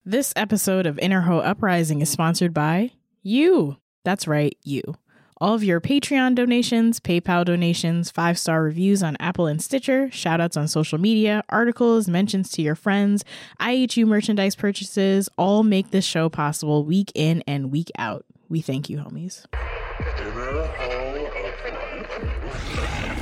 This episode of Inner Ho Uprising is sponsored by you. That's right, you. All of your Patreon donations, PayPal donations, 5-star reviews on Apple and Stitcher, shoutouts on social media, articles, mentions to your friends, IHU merchandise purchases, all make this show possible week in and week out. We thank you, homies. Inner Ho Uprising.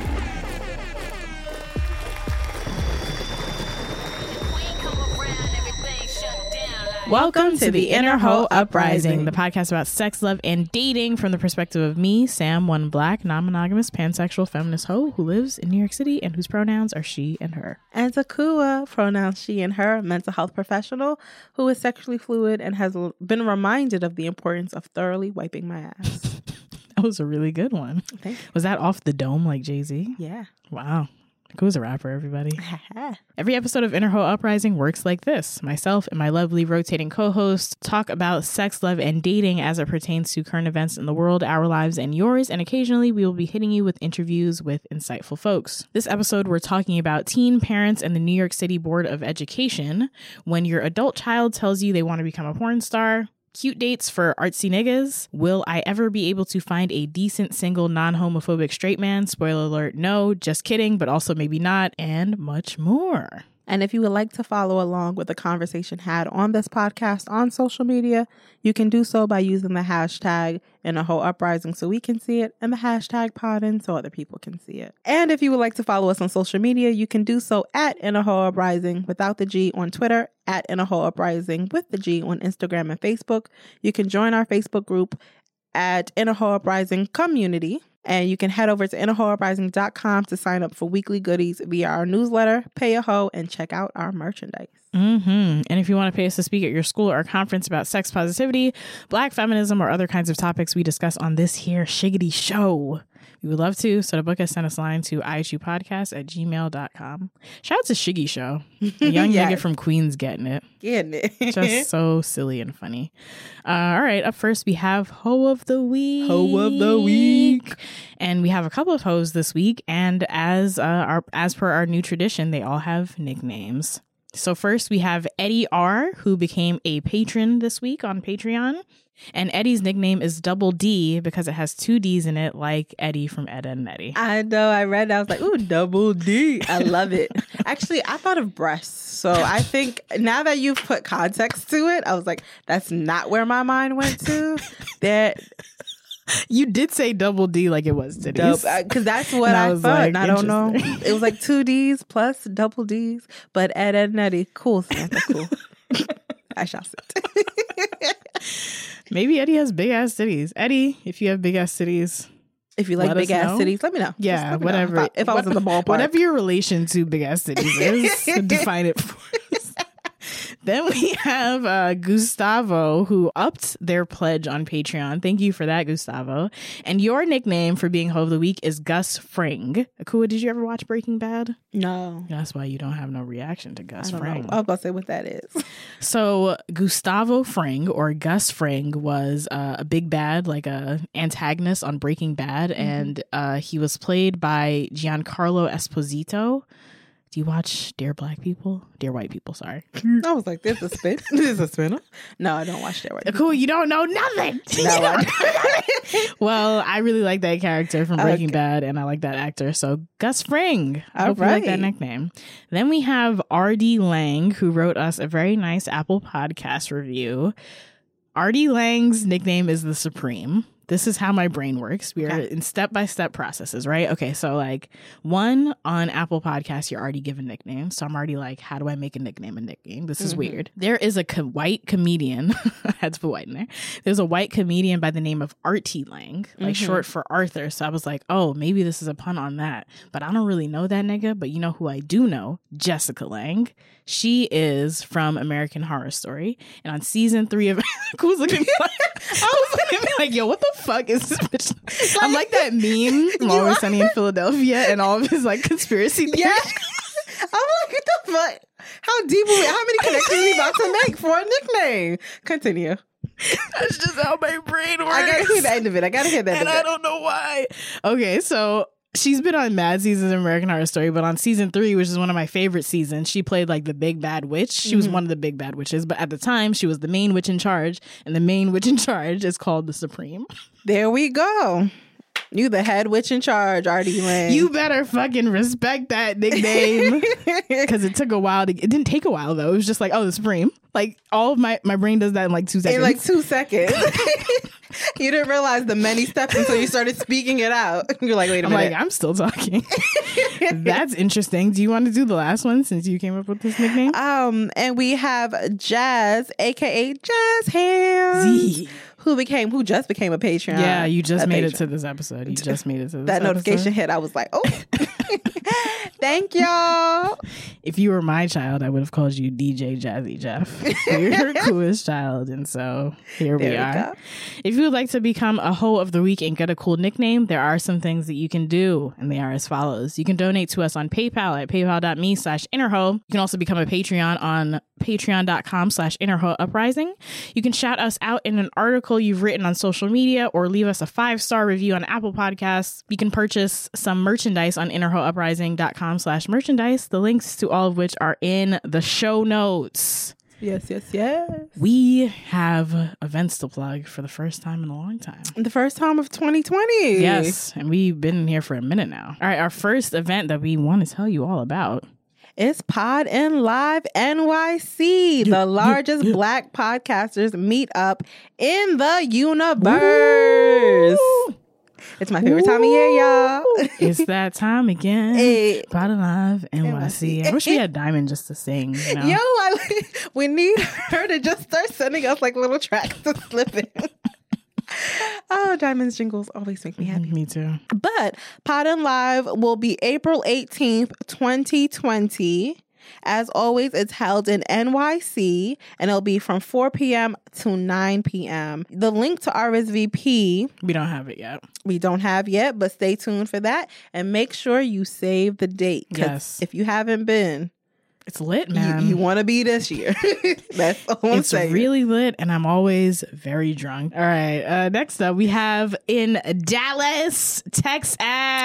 Welcome to the Inner Ho Uprising, the podcast about sex, love, and dating from the perspective of me, Sam, one black, non-monogamous, pansexual, feminist hoe who lives in New York City and whose pronouns are she and her. And Takua, pronouns she and her, mental health professional who is sexually fluid and has been reminded of the importance of thoroughly wiping my ass. That was a really good one. Thank you. Was that off the dome like Jay-Z? Yeah. Wow. Who's a rapper, everybody? Every episode of Inner Ho Uprising works like this. Myself and my lovely rotating co-hosts talk about sex, love, and dating as it pertains to current events in the world, our lives, and yours. And occasionally we will be hitting you with interviews with insightful folks. This episode, we're talking about teen parents and the New York City Board of Education. When your adult child tells you they want to become a porn star, cute dates for artsy niggas. Will I ever be able to find a decent, single, non-homophobic straight man? Spoiler alert, no, just kidding, but also maybe not, and much more. And if you would like to follow along with the conversation had on this podcast on social media, you can do so by using the hashtag InnerHoUprising so we can see it, and the hashtag Podden so other people can see it. And if you would like to follow us on social media, you can do so at InnerHoUprising without the G on Twitter, at InnerHoUprising with the G on Instagram and Facebook. You can join our Facebook group at Inner Ho Uprising Community. And you can head over to innerhouprising.com to sign up for weekly goodies via our newsletter, Pay a Ho, and check out our merchandise. And if you want to pay us to speak at your school or conference about sex positivity, black feminism, or other kinds of topics we discuss on this here shiggity show, we would love to. So to book us, send us a line to ihupodcast@gmail.com. Shout out to Shiggy Show. A young nigga from Queens getting it. Just so silly and funny. All right, up first we have Ho of the Week. Ho of the Week. And we have a couple of hoes this week. And as per our new tradition, they all have nicknames. So first we have Eddie R, who became a patron this week on Patreon. And Eddie's nickname is Double D because it has 2 D's in it, like Eddie from Ed, Edd n Eddy. I know. I read that. I was like, ooh, Double D. I love it. Actually, I thought of breasts. So I think now that you've put context to it, I was like, that's not where my mind went to. That you did say Double D like it was titties. Because that's what I thought. Like, and I don't know. It was like 2 D's plus double D's. But Ed, Edd n Eddy. Cool, Samantha. Cool. I shall sit. Maybe Eddie has big ass titties. Eddie, if you have big ass titties, if you like big ass titties, let me know. Yeah, let me whatever. Know if I was in the ballpark. Whatever your relation to big ass titties is, define it for us. Then we have Gustavo, who upped their pledge on Patreon. Thank you for that, Gustavo. And your nickname for being Ho of the Week is Gus Fring. Akua, did you ever watch Breaking Bad? No. That's why you don't have no reaction to Gus Fring. I was about to say what that is. So Gustavo Fring, or Gus Fring, was a big bad, like a antagonist on Breaking Bad. And he was played by Giancarlo Esposito. Do you watch Dear Black People? Dear White People, sorry. I was like, there's a spin. There's a spinner. No, I don't watch Dear White People. Cool, you don't know nothing. No, well, I really like that character from Breaking Bad, and I like that actor. So Gus Fring. I hope you like that nickname. Then we have R.D. Lang, who wrote us a very nice Apple Podcast review. R.D. Lang's nickname is The Supreme. This is how my brain works. We are in step-by-step processes, right? Okay, so like 1 on Apple Podcasts, you're already given nicknames. So I'm already like, how do I make a nickname a nickname? This is weird. There is a white comedian. I had to put white in there. There's a white comedian by the name of R.T. Lang, like short for Arthur. So I was like, oh, maybe this is a pun on that. But I don't really know that nigga. But you know who I do know? Jessica Lang. She is from American Horror Story. And on season 3 of... Who's looking at me like... I was looking at me like, yo, what the fuck is this bitch? I'm like that meme from Always Sunny in Philadelphia and all of his like conspiracy theories. Yeah. I'm like, what the fuck? How deep are we? How many connections are we about to make for a nickname? Continue. That's just how my brain works. I gotta hear the end of it. And I don't know why. Okay, so She's been on mad seasons of American Horror Story, but on season 3, which is one of my favorite seasons, she played like the big bad witch. She was one of the big bad witches, but at the time she was the main witch in charge, and the main witch in charge is called the Supreme. There we go. You the head witch in charge, R.D. Lang. You better fucking respect that nickname. Because it took a while. It didn't take a while, though. It was just like, oh, the Supreme. Like, all of my brain does that in like 2 seconds. In like 2 seconds. You didn't realize the many steps until you started speaking it out. You're like, wait a minute. I'm still talking. That's interesting. Do you want to do the last one since you came up with this nickname? And we have Jazz, aka Jazz Hands, who just became a Patreon. Yeah, you just made it to this episode. You just made it to this that episode. Notification hit. I was like, oh. Thank y'all. If you were my child, I would have called you DJ Jazzy Jeff. You're your coolest child, and so here we are. If you would like to become a hoe of the week and get a cool nickname, there are some things that you can do, and they are as follows. You can donate to us on PayPal at paypal.me/innerhoe. You can also become a Patreon on patreon.com/innerhoeuprising. You can shout us out in an article you've written on social media or leave us a 5-star review on Apple Podcasts. You can purchase some merchandise on innerhoeuprising.com/merchandise. The links to all of which are in the show notes. Yes. We have events to plug for the first time in a long time. The first time of 2020. Yes, and we've been here for a minute now. All right, our first event that we want to tell you all about. It's Pod and Live NYC, the largest Black podcasters meetup in the universe. Woo! It's my favorite time of year, y'all. It's that time again. Hey. Pod and Live NYC. I wish we had Diamond just to sing. You know? We need her to just start sending us like little tracks to slip in. Oh, Diamond's jingles always make me happy. Me too. But Pod and Live will be April 18th, 2020. As always, it's held in NYC, and it'll be from 4 p.m. to 9 p.m. The link to RSVP... We don't have it yet. We don't have yet, but stay tuned for that. And make sure you save the date. Yes. If you haven't been... It's lit, man. You want to be this year. That's all I'm saying. It's really lit, and I'm always very drunk. All right. Next up, we have in Dallas, Texas.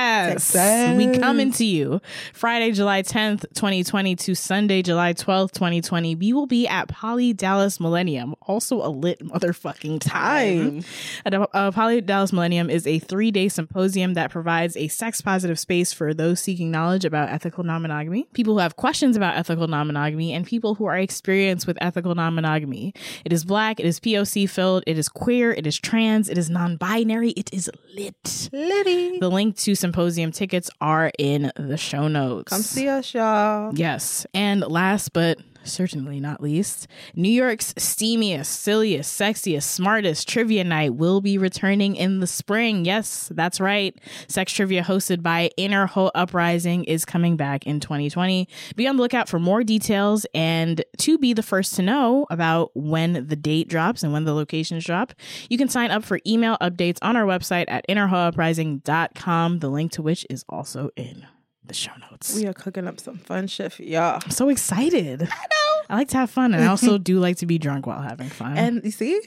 We coming to you Friday, July 10th, 2020 to Sunday, July 12th, 2020. We will be at Poly Dallas Millennium. Also a lit motherfucking time. Poly Dallas Millennium is a 3-day symposium that provides a sex-positive space for those seeking knowledge about ethical non-monogamy, people who have questions about ethical non-monogamy, and people who are experienced with ethical non-monogamy. It is Black, it is POC filled, it is queer, it is trans, it is non-binary, it is lit. Litty. The link to symposium tickets are in the show notes. Come see us, y'all. Yes. And last but certainly not least, New York's steamiest, silliest, sexiest, smartest trivia night will be returning in the spring. Yes, that's right. Sex trivia hosted by Inner Hoe Uprising is coming back in 2020. Be on the lookout for more details, and to be the first to know about when the date drops and when the locations drop, you can sign up for email updates on our website at innerhoeuprising.com, the link to which is also in the show notes. We are cooking up some fun shit for y'all. I'm so excited. I know. I like to have fun, and I also do like to be drunk while having fun. And you see?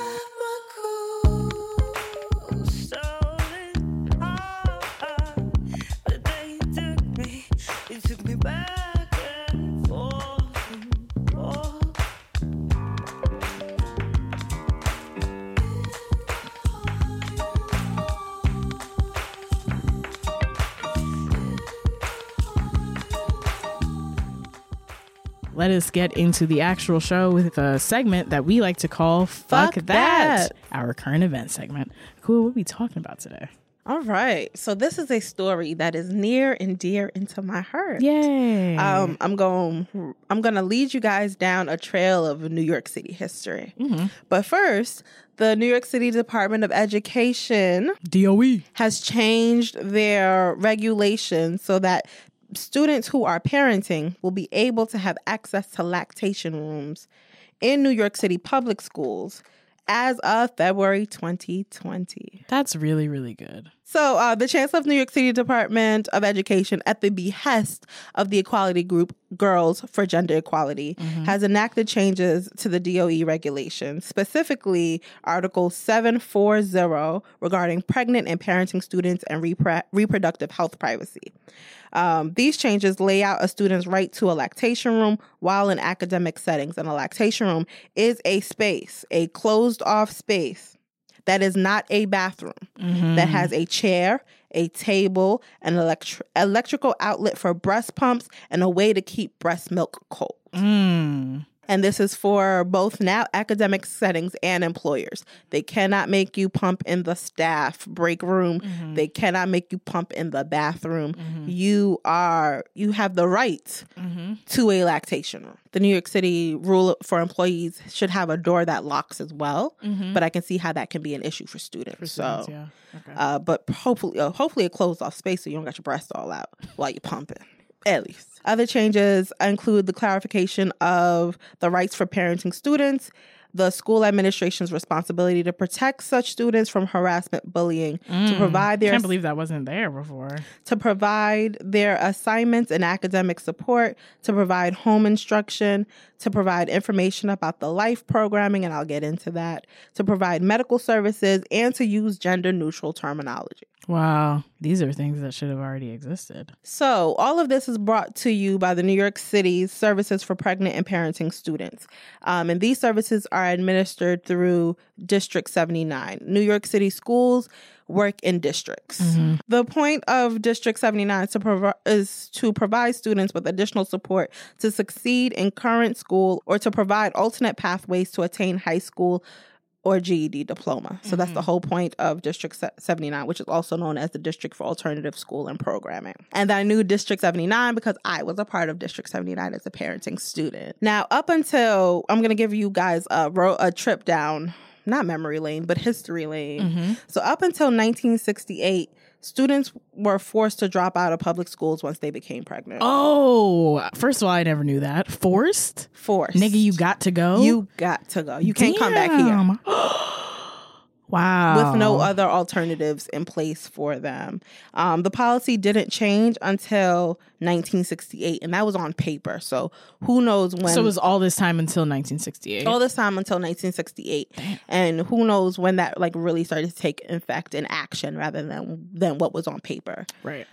Let us get into the actual show with a segment that we like to call Fuck That, our current event segment. Cool, what are we talking about today? All right. So this is a story that is near and dear into my heart. Yay. I'm going to lead you guys down a trail of New York City history. Mm-hmm. But first, the New York City Department of Education, DOE, has changed their regulations so that students who are parenting will be able to have access to lactation rooms in New York City public schools as of February 2020. That's really, really good. So the Chancellor of New York City Department of Education, at the behest of the equality group Girls for Gender Equality, has enacted changes to the DOE regulations, specifically Article 740 regarding pregnant and parenting students and reproductive health privacy. These changes lay out a student's right to a lactation room while in academic settings. And a lactation room is a space, a closed-off space that is not a bathroom, that has a chair, a table, an electrical outlet for breast pumps, and a way to keep breast milk cold. And this is for both now academic settings and employers. They cannot make you pump in the staff break room. They cannot make you pump in the bathroom. You have the right to a lactation room. The New York City rule for employees should have a door that locks as well, but I can see how that can be an issue for students. Okay. But hopefully a closed off space so you don't got your breasts all out while you're pumping. At least. Other changes include the clarification of the rights for parenting students, the school administration's responsibility to protect such students from harassment, bullying, to provide their... I can't believe that wasn't there before. To provide their assignments and academic support, to provide home instruction, to provide information about the LIFE programming, and I'll get into that, to provide medical services, and to use gender-neutral terminology. Wow. These are things that should have already existed. So all of this is brought to you by the New York City's Services for Pregnant and Parenting Students. And these services are administered through District 79. New York City schools work in districts. The point of District 79 is to provide students with additional support to succeed in current school or to provide alternate pathways to attain high school or GED diploma. So that's the whole point of District 79, which is also known as the District for Alternative School and Programming. And I knew District 79 because I was a part of District 79 as a parenting student. Now, up until, I'm going to give you guys a trip down, not memory lane, but history lane. So up until 1968, students were forced to drop out of public schools once they became pregnant. Oh, first of all, I never knew that. Forced? Forced. Nigga, you got to go? You got to go. You can't come back here. Wow. With no other alternatives in place for them. The policy didn't change until 1968, and that was on paper. So who knows when... So it was all this time until 1968? All this time until 1968. Damn. And who knows when that really started to take effect in action rather than what was on paper. Right.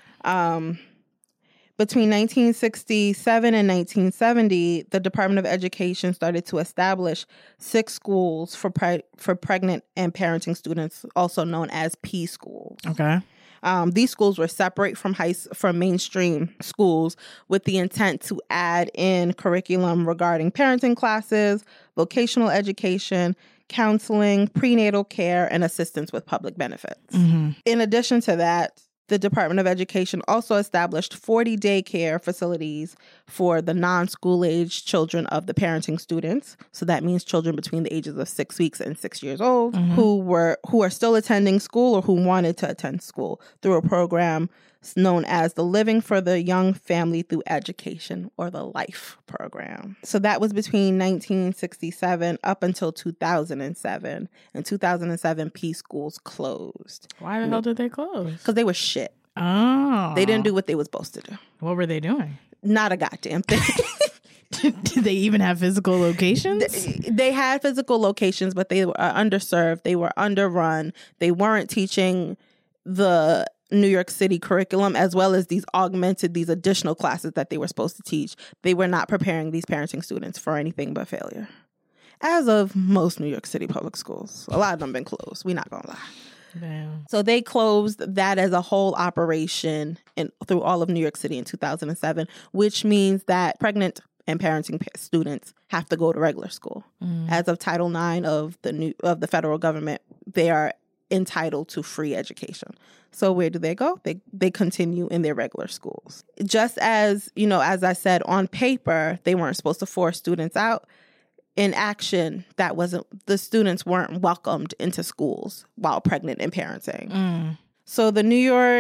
Between 1967 and 1970, the Department of Education started to establish 6 schools for pregnant and parenting students, also known as P schools. Okay. These schools were separate from mainstream schools with the intent to add in curriculum regarding parenting classes, vocational education, counseling, prenatal care, and assistance with public benefits. In addition to that, the Department of Education also established 40 daycare facilities for the non-school age children of the parenting students. So that means children between the ages of 6 weeks and 6 years old who are still attending school or who wanted to attend school through a program known as the Living for the Young Family Through Education, or the LIFE program. So that was between 1967 up until 2007. In 2007, P schools closed. Why the hell did they close? Because they were shit. Oh. They didn't do what they were supposed to do. What were they doing? Not a goddamn thing. Did they even have physical locations? They had physical locations, but they were underserved. They were underrun. They weren't teaching the New York City curriculum, as well as these additional classes that they were supposed to teach. They were not preparing these parenting students for anything but failure. As of most New York City public schools. A lot of them been closed. We're not going to lie. Damn. So they closed that as a whole operation through all of New York City in 2007, which means that pregnant and parenting students have to go to regular school. As of Title IX of the federal government, they are entitled to free education. So where do they go? They continue in their regular schools. Just as, as I said, on paper, they weren't supposed to force students out. In action, the students weren't welcomed into schools while pregnant and parenting. So the New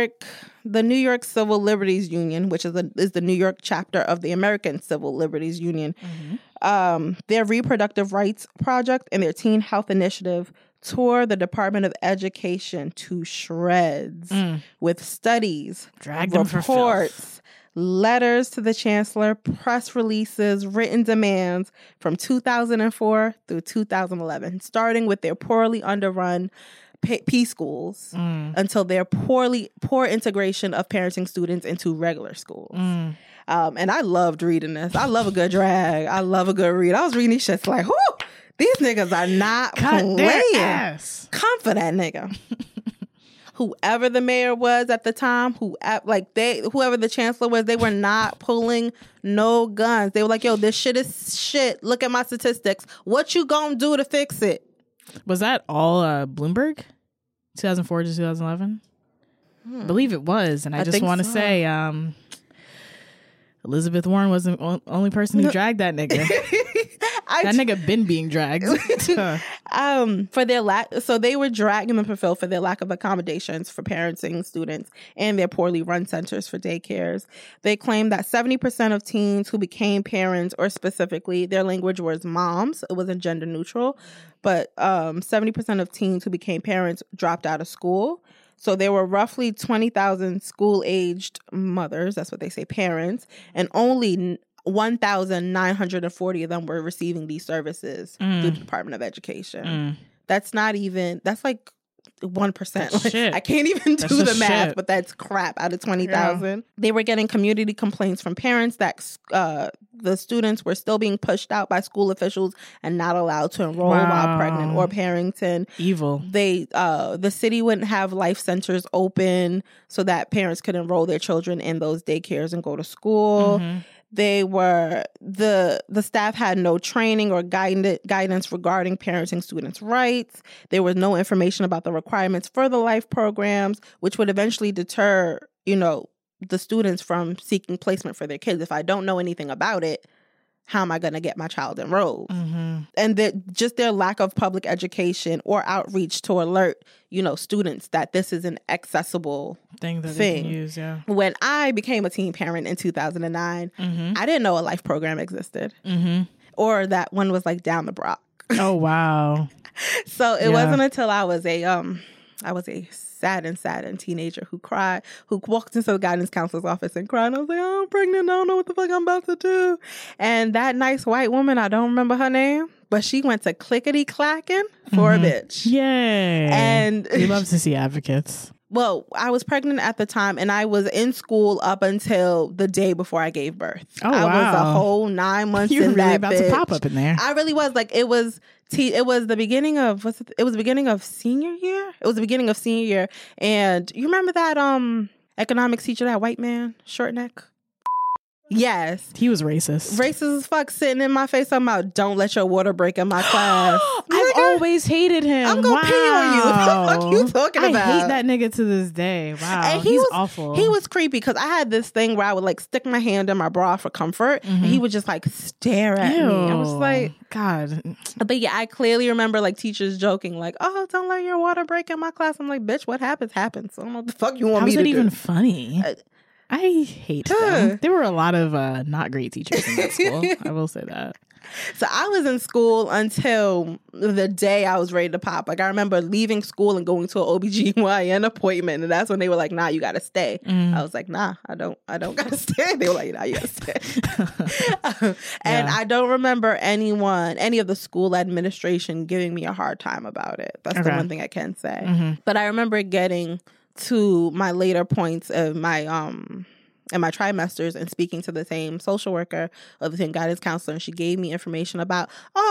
York Civil Liberties Union, which is the New York chapter of the American Civil Liberties Union, their reproductive rights project and their teen health initiative tore the Department of Education to shreds with studies, reports, letters to the chancellor, press releases, written demands from 2004 through 2011, starting with their poorly underrun P schools until their poor integration of parenting students into regular schools. And I loved reading this. I love a good drag. I love a good read. I was reading these shits like, whoo! These niggas are not playing. Come for that nigga. Whoever the mayor was at the time, whoever the chancellor was, they were not pulling no guns. They were like, yo, this shit is shit. Look at my statistics. What you gonna do to fix it? Was that all Bloomberg? 2004 to 2011? I believe it was. And I just want to say, Elizabeth Warren wasn't the only person who dragged that nigga. That nigga been being dragged. For their so they were dragging them for their lack of accommodations for parenting students and their poorly run centers for daycares. They claimed that 70% of teens who became parents, or specifically their language was moms, it wasn't gender neutral, but 70% of teens who became parents dropped out of school. So there were roughly 20,000 school-aged mothers, that's what they say, parents, and only 1,940 of them were receiving these services through the Department of Education. That's like 1%. Like, I can't even do the math, but that's crap out of 20,000. Yeah. They were getting community complaints from parents that the students were still being pushed out by school officials and not allowed to enroll while pregnant or parenting. Evil. The city wouldn't have life centers open so that parents could enroll their children in those daycares and go to school. They were the staff had no training or guidance regarding parenting students' rights. There was no information about the requirements for the life programs, which would eventually deter, the students from seeking placement for their kids. If I don't know anything about it, how am I going to get my child enrolled? And just their lack of public education or outreach to alert, students that this is an accessible thing that they can use. Yeah. When I became a teen parent in 2009, I didn't know a life program existed, or that one was like down the block. Oh wow! So it wasn't until I was a sad teenager who walked into the guidance counselor's office and cried. And I was like, oh, I'm pregnant. I don't know what the fuck I'm about to do. And that nice white woman, I don't remember her name, but she went to clickety clacking for a bitch. Yay. And we love to see advocates. Well, I was pregnant at the time, and I was in school up until the day before I gave birth. I was a whole 9 months you in were really that about bitch. to pop up in there. I really was. Like, it was the beginning of senior year. It was the beginning of senior year. And you remember that economics teacher, that white man, short neck? Yes. He was racist. Racist as fuck, sitting in my face talking about, don't let your water break in my class. I've always hated him. I'm going to pee on you. What the fuck you talking about? I hate that nigga to this day. Wow. And he's awful. He was creepy because I had this thing where I would like stick my hand in my bra for comfort. And he would just like stare at me. I was like, God. But yeah, I clearly remember like teachers joking like, oh, don't let your water break in my class. I'm like, bitch, what happens. I don't know what the fuck you want me to do. How is it even funny? I hate them. There were a lot of not great teachers in that school. I will say that. So I was in school until the day I was ready to pop. Like, I remember leaving school and going to an OBGYN appointment, and that's when they were like, nah, you gotta stay. I was like, nah, I don't gotta stay. They were like, nah, you gotta stay. And I don't remember any of the school administration giving me a hard time about it. That's the one thing I can say. But I remember getting to my later points of my in my trimesters and speaking to the same social worker or the same guidance counselor, and she gave me information about,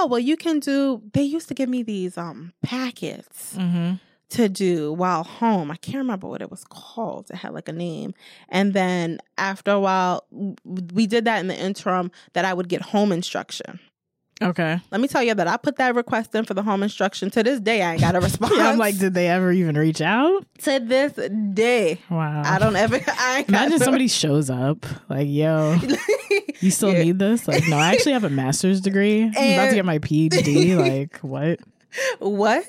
they used to give me these packets to do while home. I can't remember what it was called. It had like a name. And then after a while, we did that in the interim that I would get home instruction. Okay. Let me tell you that I put that request in for the home instruction. To this day, I ain't got a response. I'm like, did they ever even reach out? To this day. Wow. I ain't Imagine somebody shows up like, yo, you still need this? Like, no, I actually have a master's degree. I'm about to get my PhD. Like, what? What?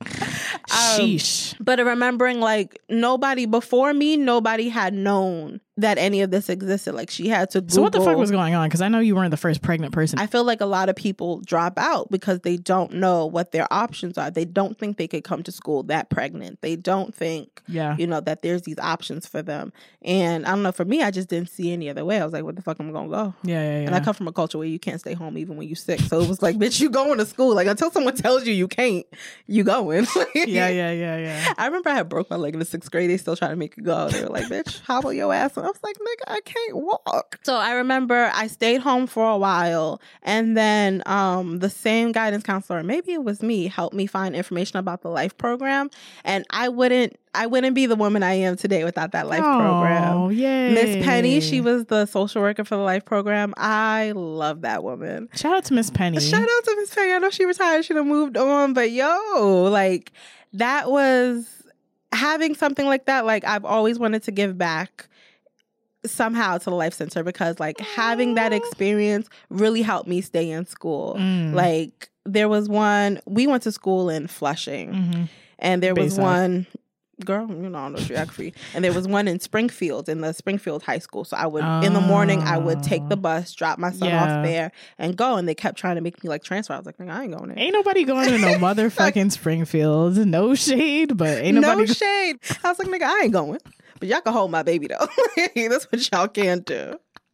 Sheesh. But remembering, like, nobody had known that any of this existed. Like, she had to Google. So what the fuck was going on? Because I know you weren't the first pregnant person. I feel like a lot of people drop out because they don't know what their options are. They don't think they could come to school that pregnant. They don't think, you know, that there's these options for them. And I don't know, for me, I just didn't see any other way. I was like, what the fuck am I going to go? Yeah. And I come from a culture where you can't stay home even when you're sick. So it was like, bitch, you going to school. Like, until someone tells you can't, you going. Yeah. I remember I had broke my leg in the 6th grade. They still trying to make it go. They were like, bitch, hobble your ass. And I was like, nigga, I can't walk. So I remember I stayed home for a while, and then the same guidance counselor, maybe it was me, helped me find information about the LIFE program. And I wouldn't be the woman I am today without that LIFE program. Oh, yay. Miss Penny, she was the social worker for the LIFE program. I love that woman. Shout out to Miss Penny. Shout out to Miss Penny. I know she retired. She done moved on. But like, that was having something like that. Like, I've always wanted to give back somehow to the LIFE Center, because like having that experience really helped me stay in school. Like, there was one, we went to school in Flushing, and there was one, girl, you know, I know geography, and there was one in Springfield, in the Springfield High School. So I would, in the morning, I would take the bus, drop my son off there, and go. And they kept trying to make me like transfer. I was like, nigga, I ain't going there. Ain't nobody going to no motherfucking Springfield. No shade, but ain't nobody. No shade. I was like, nigga, I ain't going. But y'all can hold my baby though. That's what y'all can do.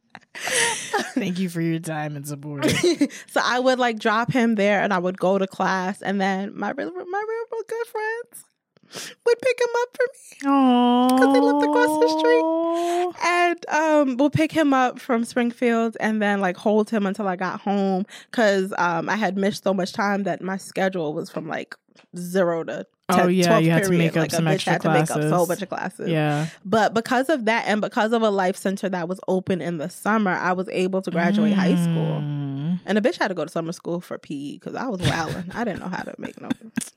Thank you for your time and support. So I would like drop him there, and I would go to class, and then my real good friends would pick him up for me. Aww. Because they lived across the street. And we'll pick him up from Springfield, and then like hold him until I got home, because I had missed so much time that my schedule was from like 0 to 10, you 12th had period. to make up like some extra To classes. make up a whole bunch of classes. Yeah. But because of that, and because of a LIFE Center that was open in the summer, I was able to graduate high school. And a bitch had to go to summer school for PE, because I was wilding. I didn't know how to make no.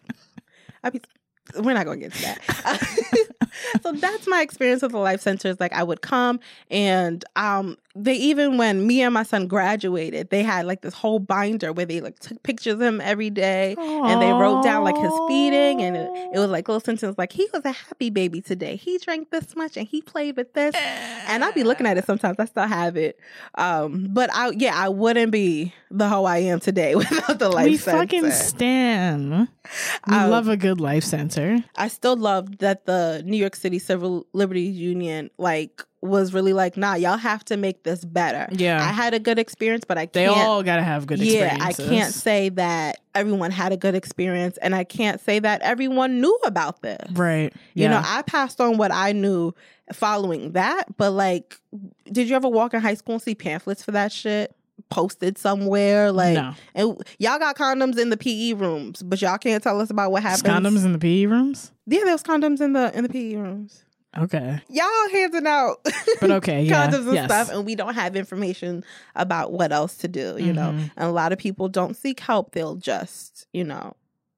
We're not going to get to that. So that's my experience with the LIFE Centers. Like, I would come, and they, even when me and my son graduated, they had like this whole binder where they like took pictures of him every day. Aww. And they wrote down like his feeding, and it was like little sentences like, he was a happy baby today. He drank this much and he played with this. And I'd be looking at it sometimes. I still have it. But I wouldn't be the hoe I am today without the LIFE Center. We fucking stan. We love a good LIFE Center. I still love that the New York City Civil Liberties Union like was really like, nah, y'all have to make this better. Yeah. I had a good experience, but I can't. They all gotta have good experiences. Yeah, I can't say that everyone had a good experience, and I can't say that everyone knew about this. Right. Yeah. You know, I passed on what I knew following that, but like, did you ever walk in high school and see pamphlets for that shit posted somewhere? Like, no. And y'all got condoms in the PE rooms, but y'all can't tell us about what happens. Condoms in the PE rooms? Yeah, there was condoms in the PE rooms. Okay. Y'all handing out but okay, yeah. condoms and stuff, and we don't have information about what else to do, you know? And a lot of people don't seek help. They'll just, you know,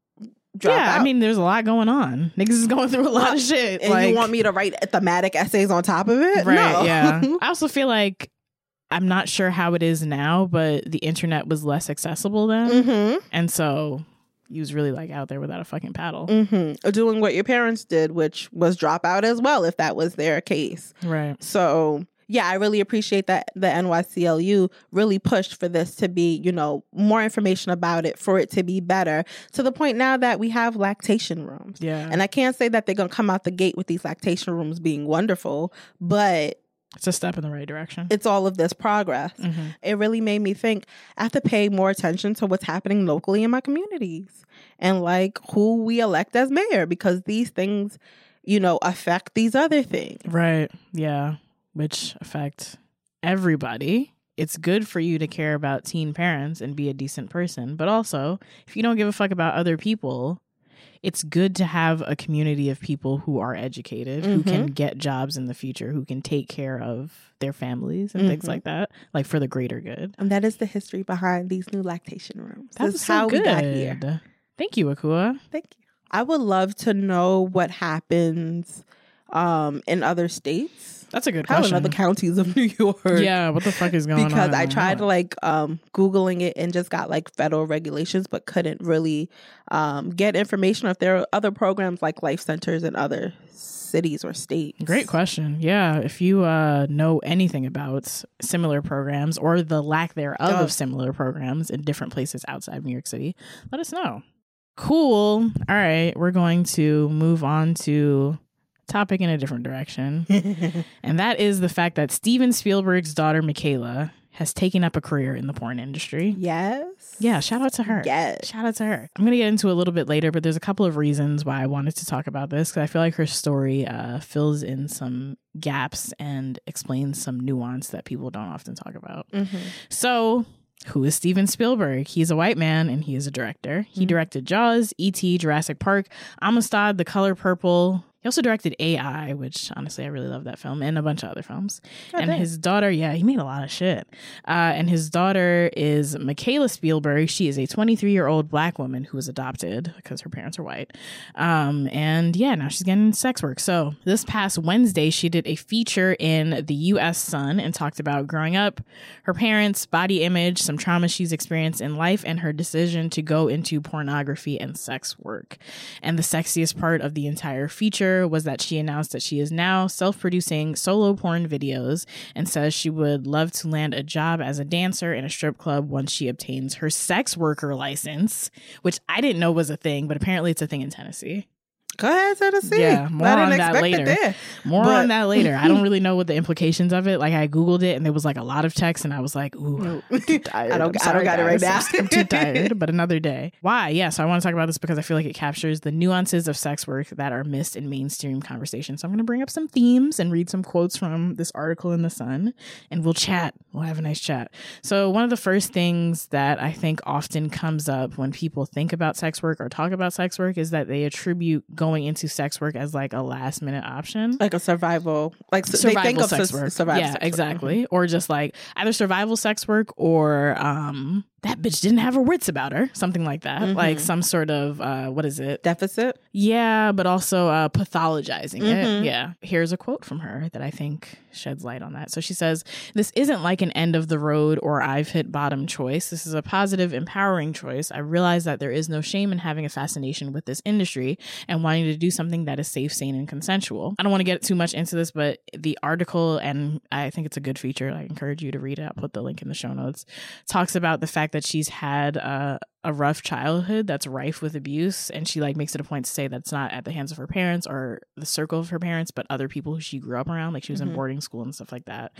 drop out. I mean, there's a lot going on. Niggas is going through a lot of shit. And you want me to write thematic essays on top of it? Right, no. Yeah. I also feel like, I'm not sure how it is now, but the internet was less accessible then. And so you was really like out there without a fucking paddle. Doing what your parents did, which was drop out as well, if that was their case. Right. So yeah, I really appreciate that the NYCLU really pushed for this to be, you know, more information about it, for it to be better, to the point now that we have lactation rooms. Yeah. And I can't say that they're going to come out the gate with these lactation rooms being wonderful, but it's a step in the right direction. It's all of this progress. It really made me think I have to pay more attention to what's happening locally in my communities, and like who we elect as mayor, because these things, you know, affect these other things. Right. Yeah. Which affect everybody. It's good for you to care about teen parents and be a decent person. But also, if you don't give a fuck about other people, it's good to have a community of people who are educated, who can get jobs in the future, who can take care of their families and things like that, like for the greater good. And that is the history behind these new lactation rooms. That's how we got here. Thank you, Akua. Thank you. I would love to know what happens in other states. That's a good How question. in other counties of New York? Yeah, what the fuck is going on? Because I tried to like Googling it and just got like federal regulations, but couldn't really get information if there are other programs like life centers in other cities or states. Great question. Yeah, if you know anything about similar programs or the lack thereof of similar programs in different places outside of New York City, let us know. Cool. All right, we're going to move on to topic in a different direction. And that is the fact that Steven Spielberg's daughter, Michaela, has taken up a career in the porn industry. Yes. Yeah, shout out to her. Yes. Shout out to her. I'm going to get into it a little bit later, but there's a couple of reasons why I wanted to talk about this, because I feel like her story fills in some gaps and explains some nuance that people don't often talk about. Mm-hmm. So, who is Steven Spielberg? He's a white man and he is a director. He directed Jaws, E.T., Jurassic Park, Amistad, The Color Purple. He also directed AI, which honestly I really love that film, and a bunch of other films. His daughter, he made a lot of shit. And his daughter is Michaela Spielberg. She is a 23-year-old black woman who was adopted because her parents are white. Now she's getting into sex work. So this past Wednesday, she did a feature in the U.S. Sun and talked about growing up, her parents, body image, some trauma she's experienced in life, and her decision to go into pornography and sex work. And the sexiest part of the entire feature was that she announced that she is now self-producing solo porn videos and says she would love to land a job as a dancer in a strip club once she obtains her sex worker license, which I didn't know was a thing, but apparently it's a thing in Tennessee. Go ahead, Tennessee. Yeah, more on that later. On that later. I don't really know what the implications of it. Like I Googled it and there was like a lot of text and I was like, ooh, I'm too tired. I don't got it right now. I'm too tired, but another day. Why? Yeah, so I want to talk about this because I feel like it captures the nuances of sex work that are missed in mainstream conversation. So I'm going to bring up some themes and read some quotes from this article in The Sun and we'll chat. We'll have a nice chat. So one of the first things that I think often comes up when people think about sex work or talk about sex work is that they attribute going into sex work as like a last minute option, like a survival, like survival they think sex of work. Survival yeah, sex exactly. Work. Or just like either survival sex work or that bitch didn't have her wits about her, something like that. Mm-hmm. Like some sort of what is it? Deficit. Yeah, but also pathologizing it. Yeah. Here's a quote from her that I think sheds light on that. So she says, "This isn't like an end of the road or I've hit bottom choice. This is a positive, empowering choice. I realize that there is no shame in having a fascination with this industry and wanting to do something that is safe, sane, and consensual." I don't want to get too much into this, but the article, and I think it's a good feature, I encourage you to read it. I'll put the link in the show notes, talks about the fact that she's had a rough childhood that's rife with abuse, and she like makes it a point to say that it's not at the hands of her parents or the circle of her parents, but other people who she grew up around. Like she was in boarding school and stuff like that.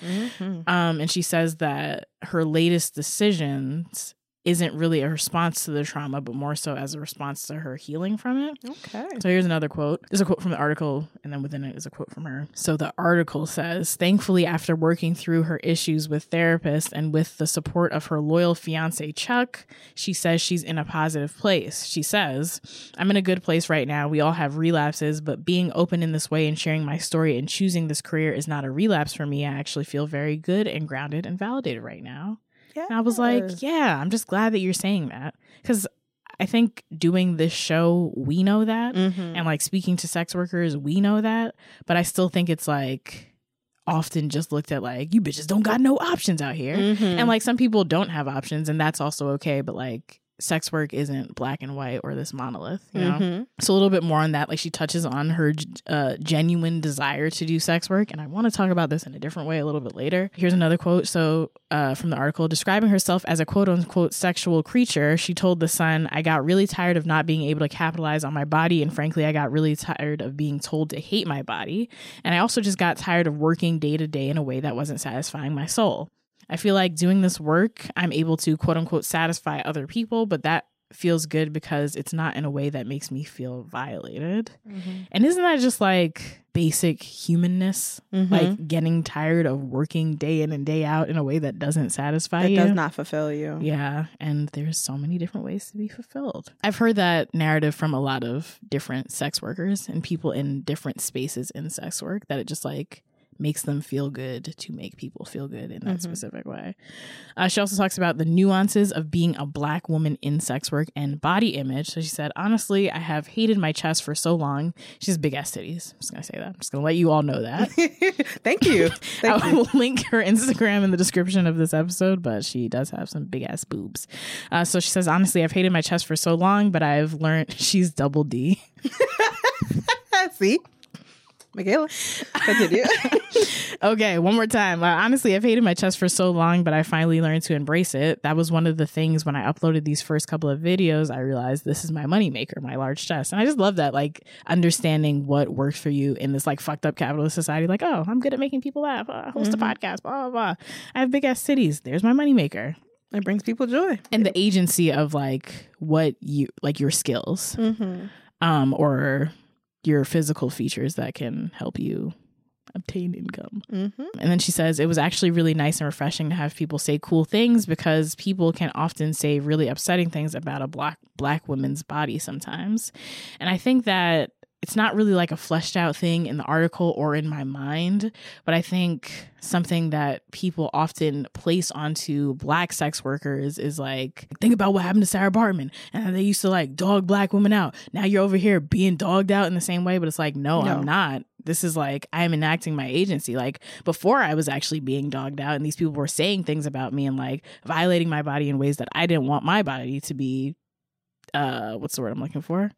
And she says that her latest decisions isn't really a response to the trauma, but more so as a response to her healing from it. Okay. So here's another quote. There's a quote from the article, and then within it is a quote from her. So the article says, "Thankfully, after working through her issues with therapists and with the support of her loyal fiance, Chuck, she says she's in a positive place. She says, I'm in a good place right now. We all have relapses, but being open in this way and sharing my story and choosing this career is not a relapse for me. I actually feel very good and grounded and validated right now." Yeah. And I was like, yeah, I'm just glad that you're saying that, because I think doing this show, we know that, and like speaking to sex workers, we know that, but I still think it's like often just looked at like, you bitches don't got no options out here. And like some people don't have options, and that's also okay, but like sex work isn't black and white or this monolith, you know? So a little bit more on that. Like she touches on her genuine desire to do sex work, and I want to talk about this in a different way a little bit later. Here's another quote. So from the article, describing herself as a quote unquote sexual creature, she told The Sun, "I got really tired of not being able to capitalize on my body, and frankly, I got really tired of being told to hate my body. And I also just got tired of working day to day in a way that wasn't satisfying my soul. I feel like doing this work, I'm able to quote unquote satisfy other people, but that feels good because it's not in a way that makes me feel violated." And isn't that just like basic humanness? Like getting tired of working day in and day out in a way that doesn't satisfy you. That does not fulfill you. Yeah. And there's so many different ways to be fulfilled. I've heard that narrative from a lot of different sex workers and people in different spaces in sex work, that it just like makes them feel good to make people feel good in that specific way. She also talks about the nuances of being a Black woman in sex work and body image. So she said, honestly, I have hated my chest for so long. She has big ass titties. I'm just going to say that. I'm just going to let you all know that. Thank you. I will link her Instagram in the description of this episode, but she does have some big ass boobs. So she says, honestly, I've hated my chest for so long, but I've learned she's double D. See? Michaela, continue. Okay, one more time. Honestly, I've hated my chest for so long, but I finally learned to embrace it. That was one of the things when I uploaded these first couple of videos, I realized this is my moneymaker, my large chest. And I just love that, like, understanding what works for you in this, like, fucked up capitalist society. Like, oh, I'm good at making people laugh. I host a podcast, blah, blah, blah. I have big ass titties. There's my moneymaker. It brings people joy. And the agency of, like, what you, like, your skills or your physical features that can help you obtain income. And then she says, it was actually really nice and refreshing to have people say cool things, because people can often say really upsetting things about a black woman's body sometimes. And I think that it's not really like a fleshed out thing in the article or in my mind, but I think something that people often place onto Black sex workers is like, think about what happened to Sarah Bartman, and they used to like dog Black women out. Now you're over here being dogged out in the same way, but it's like, no, I'm not. This is like, I am enacting my agency. Like, before I was actually being dogged out and these people were saying things about me and like violating my body in ways that I didn't want my body to be, what's the word I'm looking for?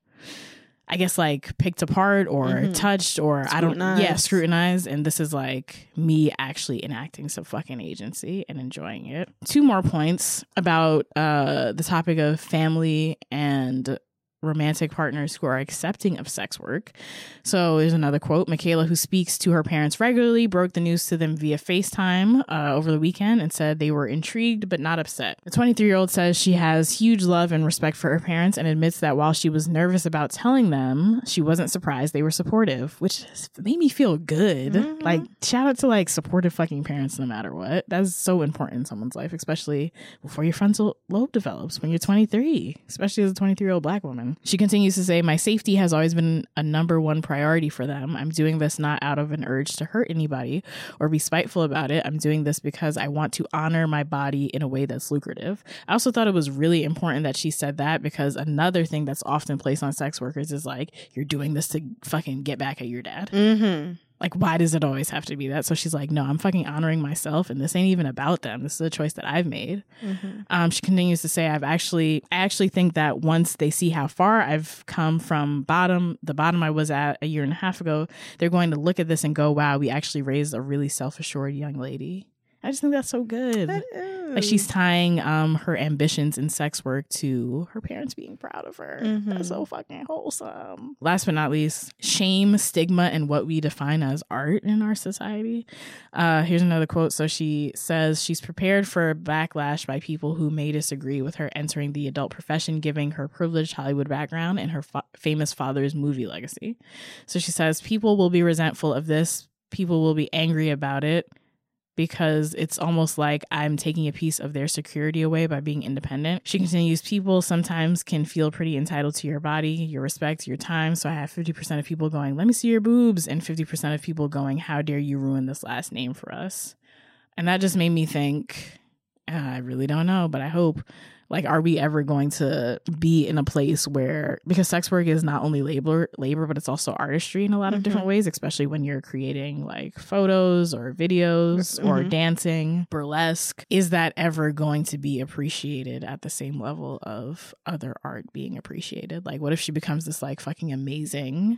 I guess like picked apart or touched or scrutinized. And this is like me actually enacting some fucking agency and enjoying it. 2 more points about the topic of family and romantic partners who are accepting of sex work. So there's another quote. Michaela, who speaks to her parents regularly, broke the news to them via FaceTime over the weekend and said they were intrigued but not upset. The 23-year-old says she has huge love and respect for her parents and admits that while she was nervous about telling them, she wasn't surprised they were supportive, which made me feel good. Like, shout out to like supportive fucking parents no matter what. That's so important in someone's life, especially before your frontal lobe develops when you're 23, especially as a 23-year-old Black woman. She continues to say, my safety has always been a number one priority for them. I'm doing this not out of an urge to hurt anybody or be spiteful about it. I'm doing this because I want to honor my body in a way that's lucrative. I also thought it was really important that she said that, because another thing that's often placed on sex workers is like, you're doing this to fucking get back at your dad. Like, why does it always have to be that? So she's like, no, I'm fucking honoring myself, and this ain't even about them. This is a choice that I've made. She continues to say, I actually think that once they see how far I've come from the bottom I was at a year and a half ago, they're going to look at this and go, wow, we actually raised a really self-assured young lady. I just think that's so good. That is. Like, she's tying her ambitions in sex work to her parents being proud of her. That's so fucking wholesome. Last but not least, shame, stigma, and what we define as art in our society. Here's another quote. So she says she's prepared for backlash by people who may disagree with her entering the adult profession, giving her privileged Hollywood background and her famous father's movie legacy. So she says people will be resentful of this. People will be angry about it, because it's almost like I'm taking a piece of their security away by being independent. She continues, people sometimes can feel pretty entitled to your body, your respect, your time. So I have 50% of people going, let me see your boobs, and 50% of people going, how dare you ruin this last name for us? And that just made me think, I really don't know, but I hope, like, are we ever going to be in a place where, because sex work is not only labor, but it's also artistry in a lot of different ways, especially when you're creating like photos or videos or dancing, burlesque. Is that ever going to be appreciated at the same level of other art being appreciated? Like, what if she becomes this like fucking amazing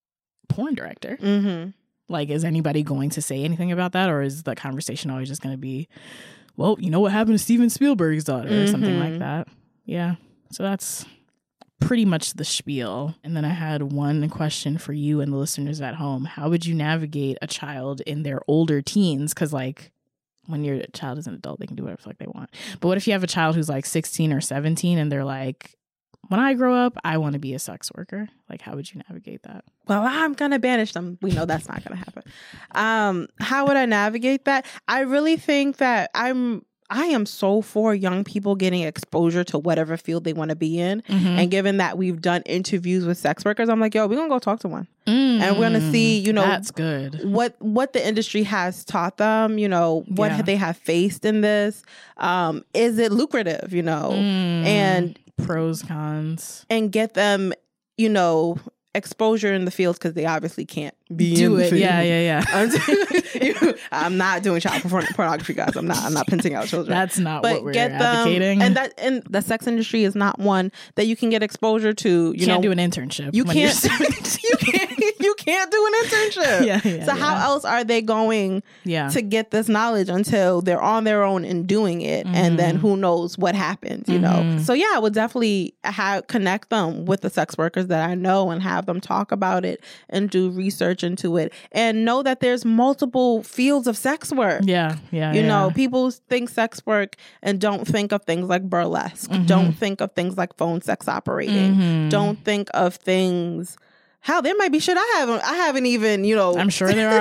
porn director? Like, is anybody going to say anything about that? Or is the conversation always just going to be, well, you know what happened to Steven Spielberg's daughter or something like that? Yeah. So that's pretty much the spiel. And then I had one question for you and the listeners at home. How would you navigate a child in their older teens? Because like, when your child is an adult, they can do whatever the fuck they want. But what if you have a child who's like 16 or 17 and they're like, when I grow up, I want to be a sex worker? Like, how would you navigate that? Well, I'm going to banish them. We know that's not going to happen. How would I navigate that? I really think that I'm I am so for young people getting exposure to whatever field they want to be in. And given that we've done interviews with sex workers, I'm like, yo, we're going to go talk to one. And we're going to see, you know, that's good. What the industry has taught them, you know, what they have faced in this. Is it lucrative, you know, and pros, cons, and get them, you know, exposure in the fields, because they obviously can't do it. Yeah. I'm not doing child pornography, guys. I'm not pinching out children. That's not but what we're get advocating. Them, and the sex industry is not one that you can get exposure to. You can't do an internship. You can't. You can't do an internship. So how else are they going to get this knowledge until they're on their own and doing it, and then who knows what happens? You know. So yeah, I would definitely connect them with the sex workers that I know and have them talk about it and do research into it, and know that there's multiple fields of sex work. You know, people think sex work and don't think of things like burlesque, don't think of things like phone sex operating, don't think of things. Hell, there might be shit I haven't even, you know. I'm sure there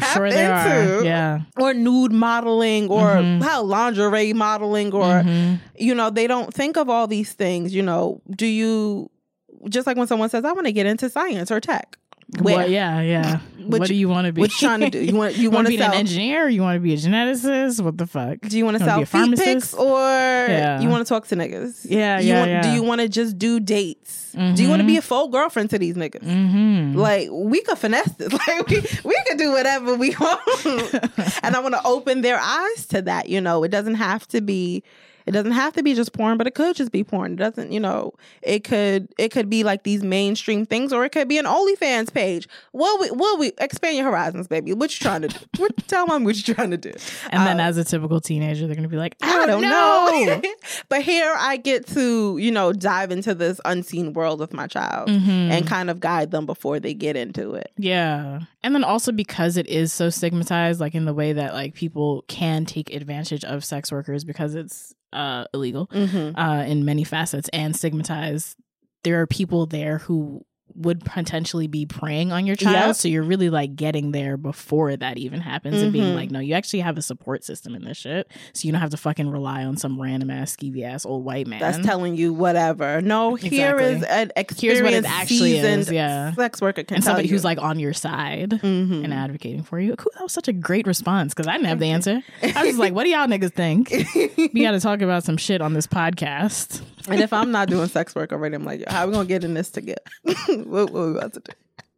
are. Yeah. Or nude modeling, or lingerie modeling, or you know, they don't think of all these things. You know, do you, just like when someone says, I want to get into science or tech. Where? Well, what do you want to be? What you trying to do? You want to be an engineer? Or you want to be a geneticist? What the fuck? Do you want to sell feet pics, or you want to talk to niggas? Do you want to just do dates? Do you want to be a full girlfriend to these niggas? Like, we could finesse this. Like, we could do whatever we want. And I want to open their eyes to that. You know, it doesn't have to be just porn, but it could just be porn. It doesn't, you know, it could be like these mainstream things, or it could be an OnlyFans page. Well, we expand your horizons, baby. What you trying to do? Tell them what you trying to do. And then as a typical teenager, they're going to be like, I don't know. But here I get to, you know, dive into this unseen world with my child and kind of guide them before they get into it. Yeah. And then also because it is so stigmatized, like in the way that like people can take advantage of sex workers because it's illegal in many facets and stigmatized. There are people there who would potentially be preying on your child. So you're really like getting there before that even happens and being like, no, you actually have a support system in this shit. So you don't have to fucking rely on some random ass skeevy ass old white man that's telling you whatever. No, here is an experienced, seasoned sex worker can and tell somebody you. who's like on your side and advocating for you. Cool. That was such a great response because I didn't have the answer. I was like, what do y'all niggas think? We got to talk about some shit on this podcast. And if I'm not doing sex work already, I'm like, how are we going to get in this together? What are we about to do?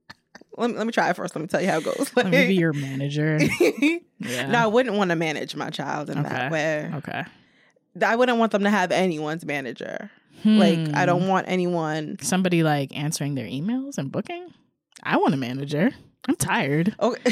Let me try it first. Let me tell you how it goes. Let me be your manager. No, I wouldn't want to manage my child in that way. Okay. I wouldn't want them to have anyone's manager. Like, I don't want anyone. Somebody like answering their emails and booking? I want a manager. I'm tired. Okay.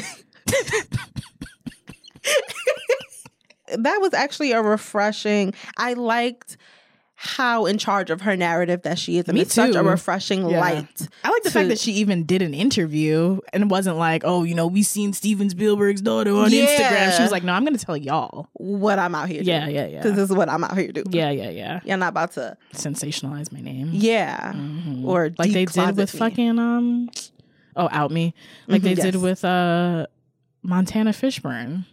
That was actually a refreshing. I liked how in charge of her narrative that she is. And it's such a refreshing light. I like the fact that she even did an interview and it wasn't like, oh, you know, we seen Steven Spielberg's daughter on Instagram. She was like, no, I'm going to tell y'all what I'm out here doing. Yeah. Because this is what I'm out here doing. Yeah. You're not about to sensationalize my name. Yeah. Or like they did with fucking Out Me. Like they did with Montana Fishburne.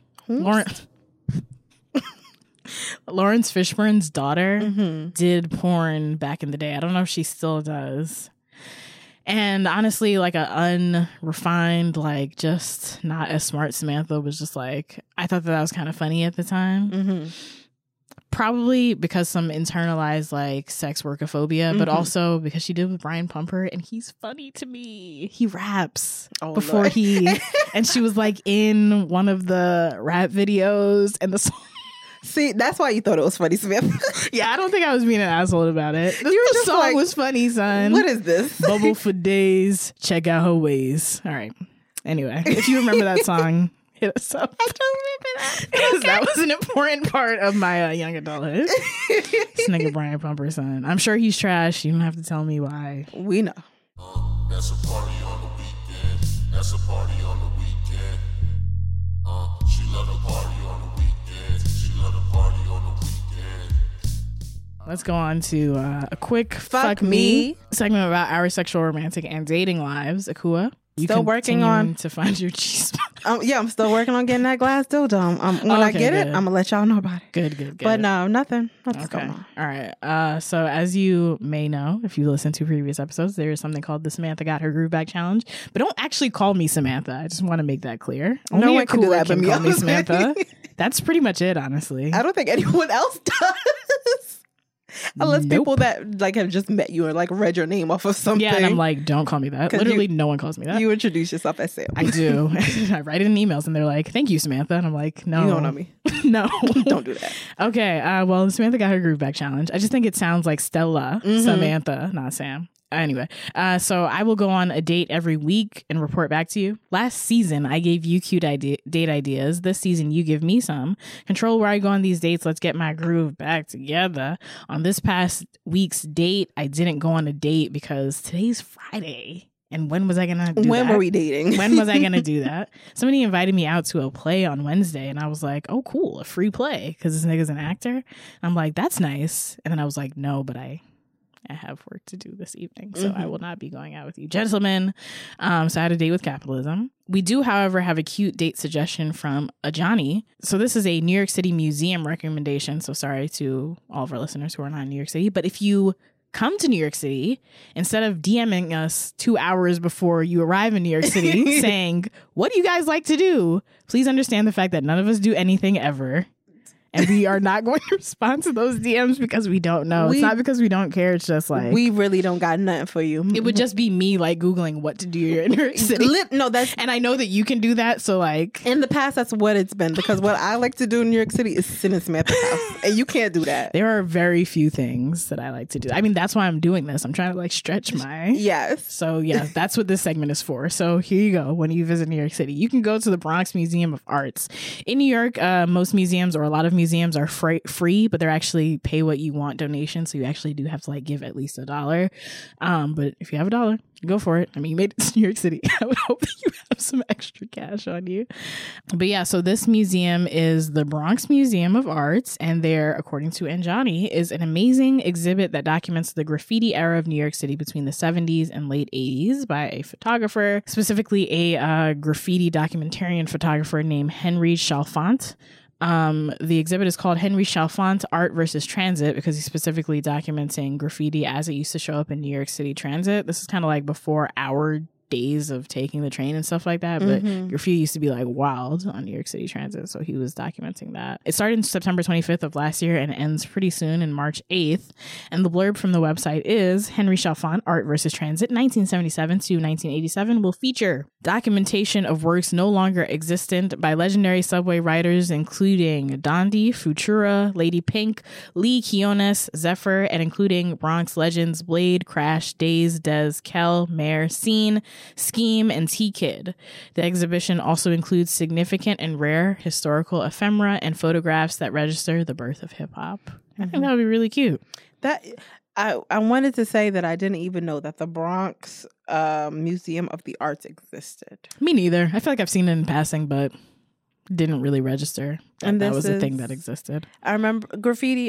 Lawrence Fishburne's daughter did porn back in the day. I don't know if she still does. And honestly, like an unrefined, like just not as smart Samantha was just like, I thought that was kind of funny at the time. Probably because some internalized like sex workophobia, but also because she did with Brian Pumper and he's funny to me. He raps before and she was like in one of the rap videos and the song. See, that's why you thought it was funny, Smith. Yeah, I don't think I was being an asshole about it. The song like, was funny, son. What is this? Bubble for days. Check out her ways. All right. Anyway, if you remember that song, hit us up. I don't remember that. Because that was an important part of my young adulthood. This nigga Brian Pumper, son. I'm sure he's trash. You don't have to tell me why. We know. That's a party on the weekend. That's a party on the weekend. She love the party on the weekend. Let's go on to a quick Fuck Me segment about our sexual, romantic, and dating lives. Akua, You still working on to find your cheese. Yeah, I'm still working on getting that glass dildo. When I get it, I'm gonna let y'all know about it. Good. But no, nothing's going on. All right. So as you may know, if you listen to previous episodes, there is something called the Samantha Got Her Groove Back Challenge. But don't actually call me Samantha. I just want to make that clear. No Only one a cool can do that but can me. call me Samantha. That's pretty much it, honestly. I don't think anyone else does. Unless people that like have just met you or like read your name off of something. Yeah, and I'm like, don't call me that. Literally, no one calls me that. You introduce yourself as Sam. I do. I write it in emails and they're like, thank you, Samantha. And I'm like, no. You don't know me. No. Don't do that. Okay. Well, Samantha Got Her Groove Back Challenge. I just think it sounds like Stella, Samantha, not Sam. Anyway, so I will go on a date every week and report back to you. Last season, I gave you cute date ideas. This season, you give me some. Control where I go on these dates. Let's get my groove back together. On this past week's date, I didn't go on a date because today's Friday. And when was I going to do that? When were we dating? When was I going to do that? Somebody invited me out to a play on Wednesday, and I was like, oh, cool, a free play, because this nigga's an actor. And I'm like, that's nice. And then I was like, no, but I have work to do this evening, so I will not be going out with you, gentlemen. So I had a date with capitalism. We do, however, have a cute date suggestion from Ajani. So this is a New York City museum recommendation. So sorry to all of our listeners who are not in New York City, but if you come to New York City, instead of DMing us 2 hours before you arrive in New York City saying, what do you guys like to do? Please understand the fact that none of us do anything ever. And we are not going to respond to those DMs because we don't know. It's not because we don't care. It's just like, we really don't got nothing for you. It would just be me like Googling what to do in New York City. And I know that you can do that. So like in the past, that's what it's been, because what I like to do in New York City is sit in Samantha's house, and you can't do that. There are very few things that I like to do. I mean, that's why I'm doing this. I'm trying to like stretch my yes. So yeah, that's what this segment is for. So here you go. When you visit New York City, you can go to the Bronx Museum of Arts. In New York, most museums or a lot of museums are free, but they're actually pay what you want donations. So you actually do have to like give at least $1. But if you have $1, go for it. I mean, you made it to New York City. I would hope that you have some extra cash on you. But yeah, so this museum is the Bronx Museum of Arts, and there, according to Anjani, is an amazing exhibit that documents the graffiti era of New York City between the 70s and late 80s by a photographer, specifically a graffiti documentarian photographer named Henry Chalfant. The exhibit is called Henry Chalfant Art versus Transit because he's specifically documenting graffiti as it used to show up in New York City Transit. This is kind of like before our days of taking the train and stuff like that, but graffiti used to be like wild on New York City Transit, so he was documenting that. It started September 25th of last year and ends pretty soon in March 8th, and the blurb from the website is Henry Chalfant Art versus Transit 1977 to 1987 will feature documentation of works no longer existent by legendary subway riders including Dondi, Futura, Lady Pink, Lee Kiones, Zephyr, and including Bronx legends Blade, Crash, Days, Dez, Kel, Mayor, Scene, Scheme, and T-Kid. The exhibition also includes significant and rare historical ephemera and photographs that register the birth of hip-hop. I think that would be really cute. That I wanted to say that I didn't even know that the Bronx Museum of the Arts existed. Me neither. I feel like I've seen it in passing, but didn't really register that was a thing that existed. I remember graffiti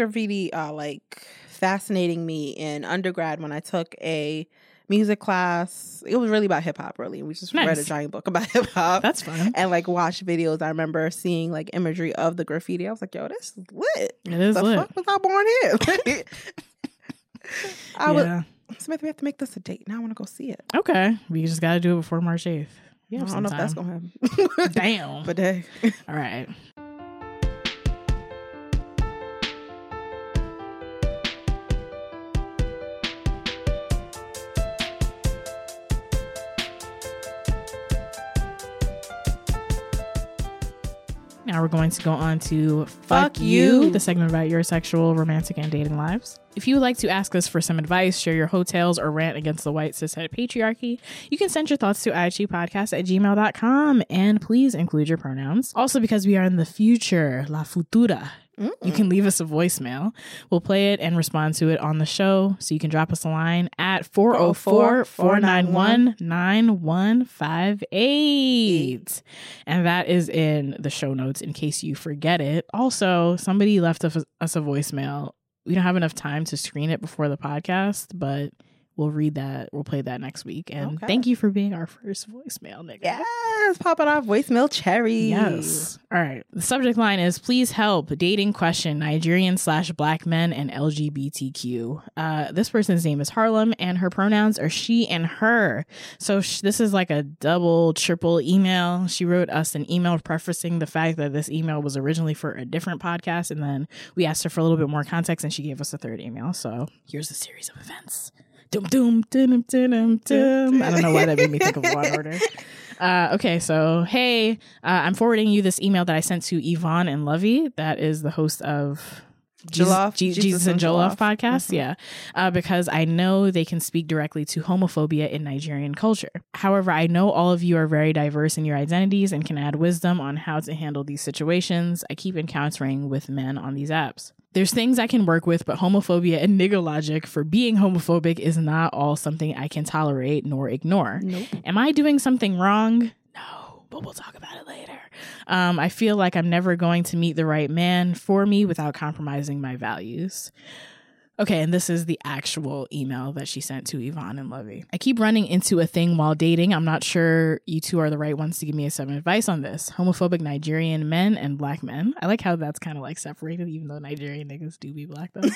like fascinating me in undergrad when I took a music class. It was really about hip hop, really. We just read a giant book about hip hop. That's fun. And like watched videos. I remember seeing like imagery of the graffiti. I was like, yo, this is lit. It is lit. The fuck was I born here? Samantha, we have to make this a date. Now I want to go see it. Okay. We just got to do it before March 8th. I don't know if that's going to happen. Damn. But hey. All right. Now we're going to go on to Fuck You, the segment about your sexual, romantic, and dating lives. If you would like to ask us for some advice, share your hotels, or rant against the white cishet patriarchy, you can send your thoughts to igpodcast@gmail.com, and please include your pronouns. Also, because we are in the future, la futura, you can leave us a voicemail. We'll play it and respond to it on the show. So you can drop us a line at 404-491-9158. And that is in the show notes in case you forget it. Also, somebody left us a voicemail. We don't have enough time to screen it before the podcast, but we'll read that. We'll play that next week. And thank you for being our first voicemail, nigga. Yes, popping off voicemail cherry. Yes. All right. The subject line is, please help, dating question, Nigerian/Black men and LGBTQ. This person's name is Harlem, and her pronouns are she and her. So this is like a double, triple email. She wrote us an email prefacing the fact that this email was originally for a different podcast, and then we asked her for a little bit more context, and she gave us a third email. So here's a series of events. Doom, doom, dum, dum, dum. I don't know why that made me think of Law and Order. Okay, so hey, I'm forwarding you this email that I sent to Yvonne and Lovey. That is the host of Jesus and Jollof podcast. Mm-hmm. Yeah. Because I know they can speak directly to homophobia in Nigerian culture. However, I know all of you are very diverse in your identities and can add wisdom on how to handle these situations I keep encountering with men on these apps. There's things I can work with, but homophobia and nigga logic for being homophobic is not all something I can tolerate nor ignore. Nope. Am I doing something wrong? No, but we'll talk about it later. I feel like I'm never going to meet the right man for me without compromising my values. Okay, and this is the actual email that she sent to Yvonne and Lovey. I keep running into a thing while dating. I'm not sure you two are the right ones to give me some advice on this. Homophobic Nigerian men and Black men. I like how that's kind of like separated, even though Nigerian niggas do be Black though.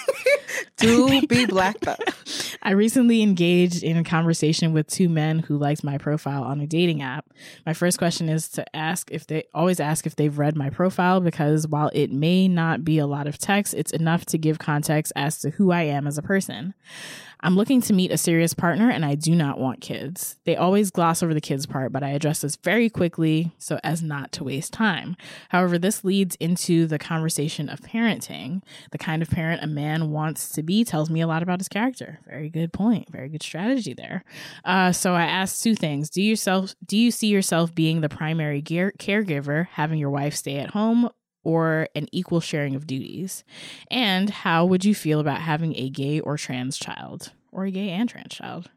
Do be Black though. I recently engaged in a conversation with two men who liked my profile on a dating app. My first question is to ask if they've read my profile, because while it may not be a lot of text, it's enough to give context as to who I am as a person. I'm looking to meet a serious partner and I do not want kids. They always gloss over the kids part, but I address this very quickly so as not to waste time. However, this leads into the conversation of parenting. The kind of parent a man wants to be tells me a lot about his character. Very good point. Very good strategy there. So I asked two things. Do you see yourself being the primary caregiver, having your wife stay at home, or an equal sharing of duties? And how would you feel about having a gay or trans child, or a gay and trans child?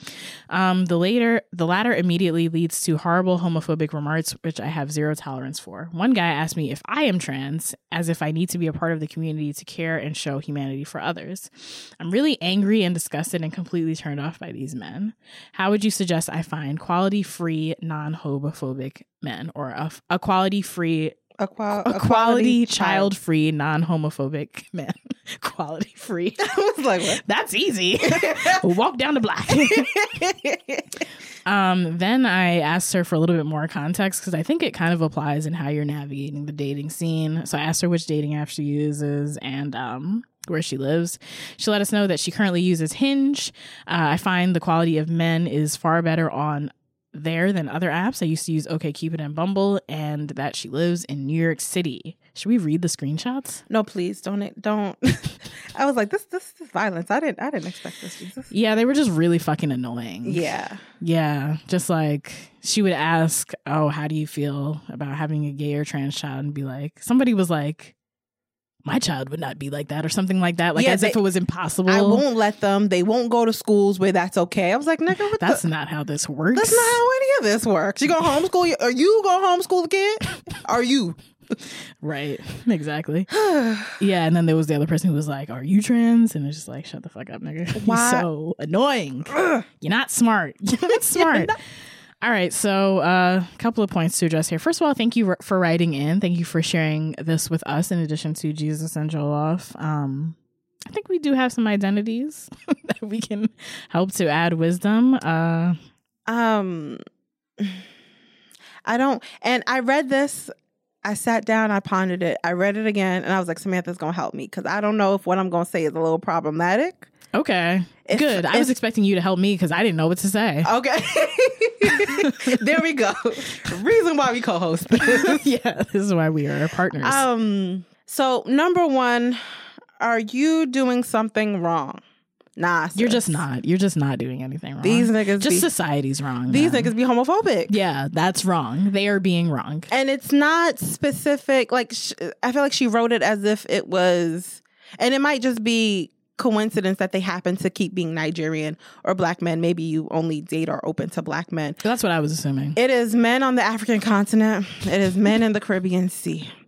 The latter immediately leads to horrible homophobic remarks, which I have zero tolerance for. One guy asked me if I am trans, as if I need to be a part of the community to care and show humanity for others. I'm really angry and disgusted and completely turned off by these men. How would you suggest I find quality-free, non-homophobic men, or a quality-free Equality, child-free, non-homophobic men. Quality-free. I was like, what? That's easy. Walk down the block. Then I asked her for a little bit more context, because I think it kind of applies in how you're navigating the dating scene. So I asked her which dating app she uses and where she lives. She let us know that she currently uses Hinge. I find the quality of men is far better on there than other apps. I used to use OkCupid and Bumble, and that she lives in New York City. Should we read the screenshots? No, please don't. I was like, this is violence. I didn't expect this, Jesus. Yeah, they were just really fucking annoying. Yeah, just like she would ask, oh, how do you feel about having a gay or trans child, and be like, somebody was like, my child would not be like that, or something like that, like as if it was impossible. I won't let them. They won't go to schools where that's okay. I was like, nigga, that's not how this works. That's not how any of this works. You gonna homeschool? Are you gonna homeschool the kid? Are you? Right, exactly. Yeah, and then there was the other person who was like, are you trans? And it's just like, shut the fuck up, nigga. Why? You're so annoying. You're not smart. You're not smart. All right, so a couple of points to address here. First of all, thank you for writing in. Thank you for sharing this with us in addition to Jesus and Jollof. I think we do have some identities that we can help to add wisdom. I don't, and I read this, I sat down, I pondered it, I read it again, and I was like, Samantha's going to help me, because I don't know if what I'm going to say is a little problematic. Okay. Good. I was expecting you to help me because I didn't know what to say. Okay. There we go. Reason why we co-host. Yeah, this is why we are partners. So number one, are you doing something wrong? Nah, sis. You're just not. You're just not doing anything wrong. These niggas just society's wrong. These niggas be homophobic. Yeah, that's wrong. They are being wrong. And it's not specific. Like, I feel like she wrote it as if it was, and it might just be coincidence that they happen to keep being Nigerian or Black men. Maybe you only date or open to Black men. That's what I was assuming. It is men on the African continent. It is men in the Caribbean Sea.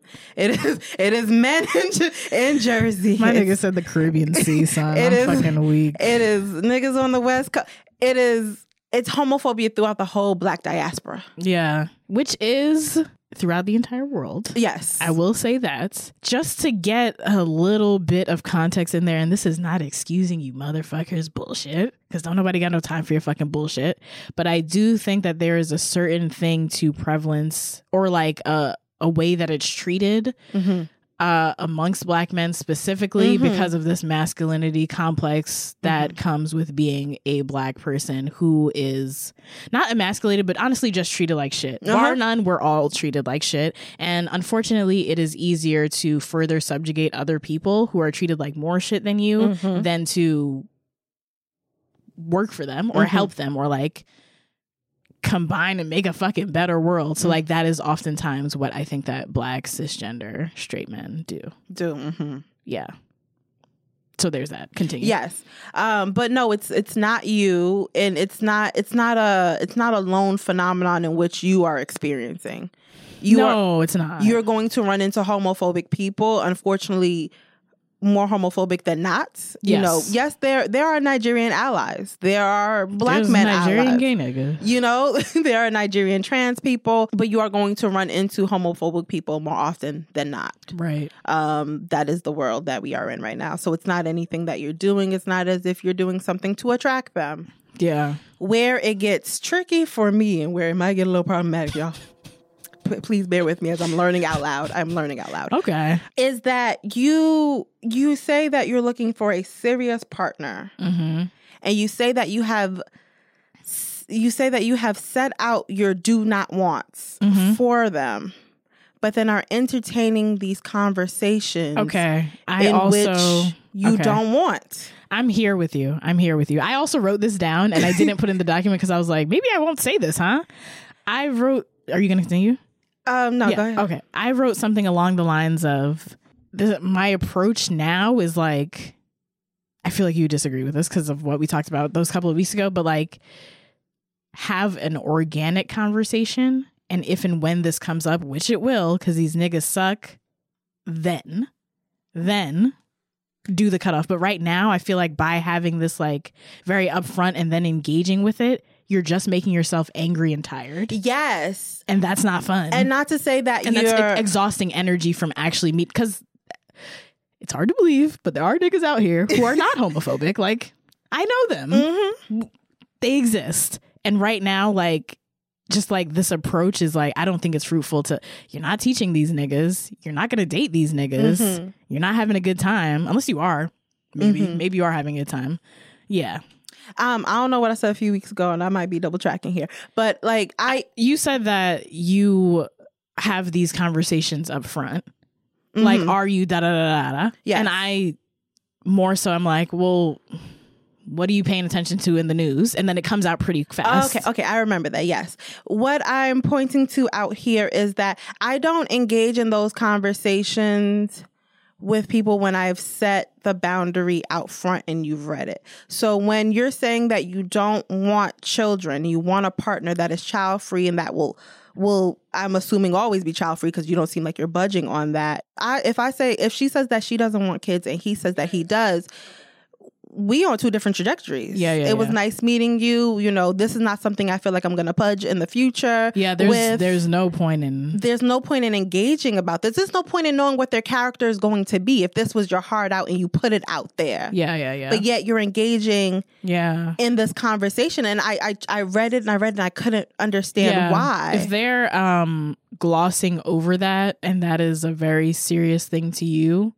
It is men in Jersey. My nigga said the Caribbean Sea, son. I'm fucking weak. It is niggas on the West Coast. It's homophobia throughout the whole Black diaspora. Yeah. Which is throughout the entire world. Yes. I will say that. Just to get a little bit of context in there, and this is not excusing you motherfuckers bullshit, because don't nobody got no time for your fucking bullshit. But I do think that there is a certain thing to prevalence, or like a way that it's treated amongst Black men specifically because of this masculinity complex that comes with being a Black person who is not emasculated, but honestly just treated like shit. Bar none, we're all treated like shit. And unfortunately, it is easier to further subjugate other people who are treated like more shit than you than to work for them or help them or like combine and make a fucking better world. So like that is oftentimes what I think that Black cisgender straight men do. Yeah. So there's that. Continue. Yes. But no, it's not you, and it's not a lone phenomenon in which you are experiencing. It's not. You're going to run into homophobic people, unfortunately, more homophobic than not. You know, yes, there are Nigerian allies. There are Black men Nigerian allies. gay nigga. You know, there are Nigerian trans people, but you are going to run into homophobic people more often than not. Right. That is the world that we are in right now. So it's not anything that you're doing. It's not as if you're doing something to attract them. Yeah. Where it gets tricky for me and where it might get a little problematic, y'all. Please bear with me as I'm learning out loud. Okay. Is that you say that you're looking for a serious partner, and you say that you have set out your do not wants for them, but then are entertaining these conversations. Okay. Which you don't want. I'm here with you. I also wrote this down and I didn't put in the document because I was like, maybe I won't say this, huh? Are you going to continue? No, go ahead. Okay. I wrote something along the lines of my approach now is like, I feel like you disagree with this because of what we talked about those couple of weeks ago, but like have an organic conversation. And if and when this comes up, which it will, because these niggas suck, then do the cutoff. But right now, I feel like by having this like very upfront and then engaging with it, you're just making yourself angry and tired. Yes. And that's not fun. And not to say that that's exhausting energy from actually because it's hard to believe, but there are niggas out here who are not homophobic. Like, I know them. They exist. And right now, like, just like this approach is like, I don't think it's fruitful you're not teaching these niggas. You're not going to date these niggas. You're not having a good time. Unless you are. Maybe you are having a good time. Yeah. I don't know what I said a few weeks ago, and I might be double tracking here. But like you said that you have these conversations up front. Like, are you da da da da? Yeah. And I more so I'm like, well, what are you paying attention to in the news? And then it comes out pretty fast. Okay, I remember that. Yes. What I'm pointing to out here is that I don't engage in those conversations with people when I've set the boundary out front and you've read it. So when you're saying that you don't want children, you want a partner that is child free and that will I'm assuming always be child free because you don't seem like you're budging on that. If she says that she doesn't want kids and he says that he does, we on two different trajectories. It was nice meeting you. You know, this is not something I feel like I'm going to pudge in the future. Yeah, there's no point in engaging about this. There's no point in knowing what their character is going to be if this was your heart out and you put it out there. Yeah. But yet you're engaging in this conversation. And I read it and I couldn't understand why. If they're glossing over that and that is a very serious thing to you,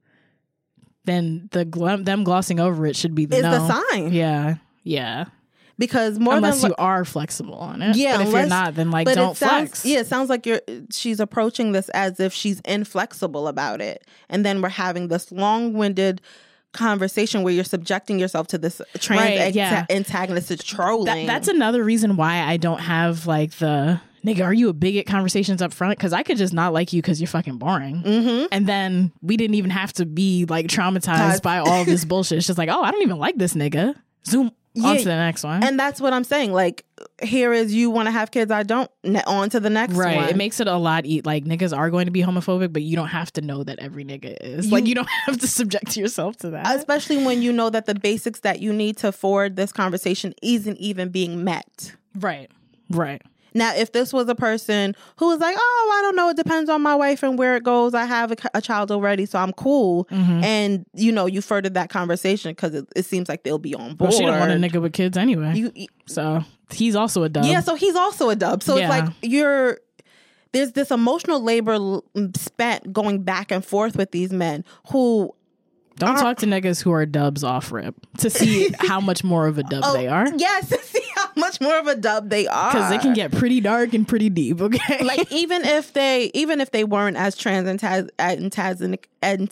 then them glossing over it should be the sign. Yeah. Because unless you are flexible on it. Yeah. But if you're not, then like don't flex. Yeah, it sounds like she's approaching this as if she's inflexible about it. And then we're having this long-winded conversation where you're subjecting yourself to this antagonistic trolling. That's another reason why I don't have like the nigga, are you a bigot conversations up front? Because I could just not like you because you're fucking boring. And then we didn't even have to be like traumatized by all this bullshit. It's just like, oh, I don't even like this nigga. Zoom. On to the next one. And that's what I'm saying. Like, here is you want to have kids, I don't. On to the next one. Right. It makes it a lot like niggas are going to be homophobic, but you don't have to know that every nigga is. Like, you don't have to subject yourself to that. Especially when you know that the basics that you need to forward this conversation isn't even being met. Right. Right. Now, if this was a person who was like, oh, I don't know, it depends on my wife and where it goes. I have a child already, so I'm cool. And, you furthered that conversation because it seems like they'll be on board. Well, she don't want a nigga with kids anyway. So he's also a dub. Yeah, so he's also a dub. So it's like there's this emotional labor spent going back and forth with these men who... Don't talk to niggas who are dubs off rip to see how much more of a dub they are. Yes, to see how much more of a dub they are. Because they can get pretty dark and pretty deep, okay? Like, even if they weren't as antagonistic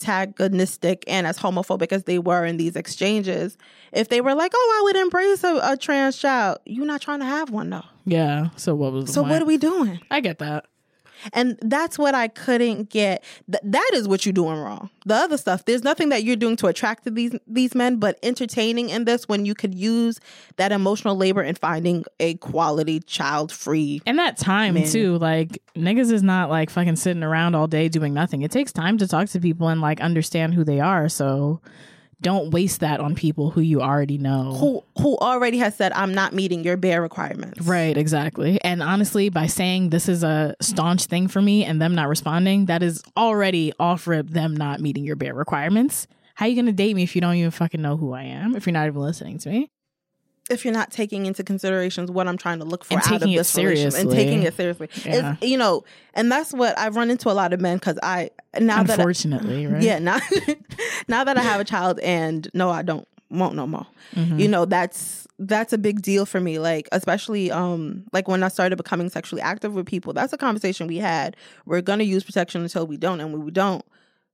and as homophobic as they were in these exchanges, if they were like, oh, I would embrace a trans child, you're not trying to have one, though. Yeah, so what was the point? What are we doing? I get that. And that's what I couldn't get. That is what you're doing wrong. The other stuff, there's nothing that you're doing to attract to these men, but entertaining in this when you could use that emotional labor in finding a quality child-free. And that time too, like niggas is not like fucking sitting around all day doing nothing. It takes time to talk to people and like understand who they are. So don't waste that on people who you already know. Who already has said, I'm not meeting your bare requirements. Right, exactly. And honestly, by saying this is a staunch thing for me and them not responding, that is already off rip them not meeting your bare requirements. How you going to date me if you don't even fucking know who I am? If you're not even listening to me? If you're not taking into considerations what I'm trying to look for and out of this relationship. And taking it seriously. Yeah. It's, and that's what I've run into a lot of men because unfortunately, right? Yeah, now that I have a child and no, I won't no more. That's a big deal for me. Like, especially like when I started becoming sexually active with people, that's a conversation we had. We're going to use protection until we don't. And when we don't,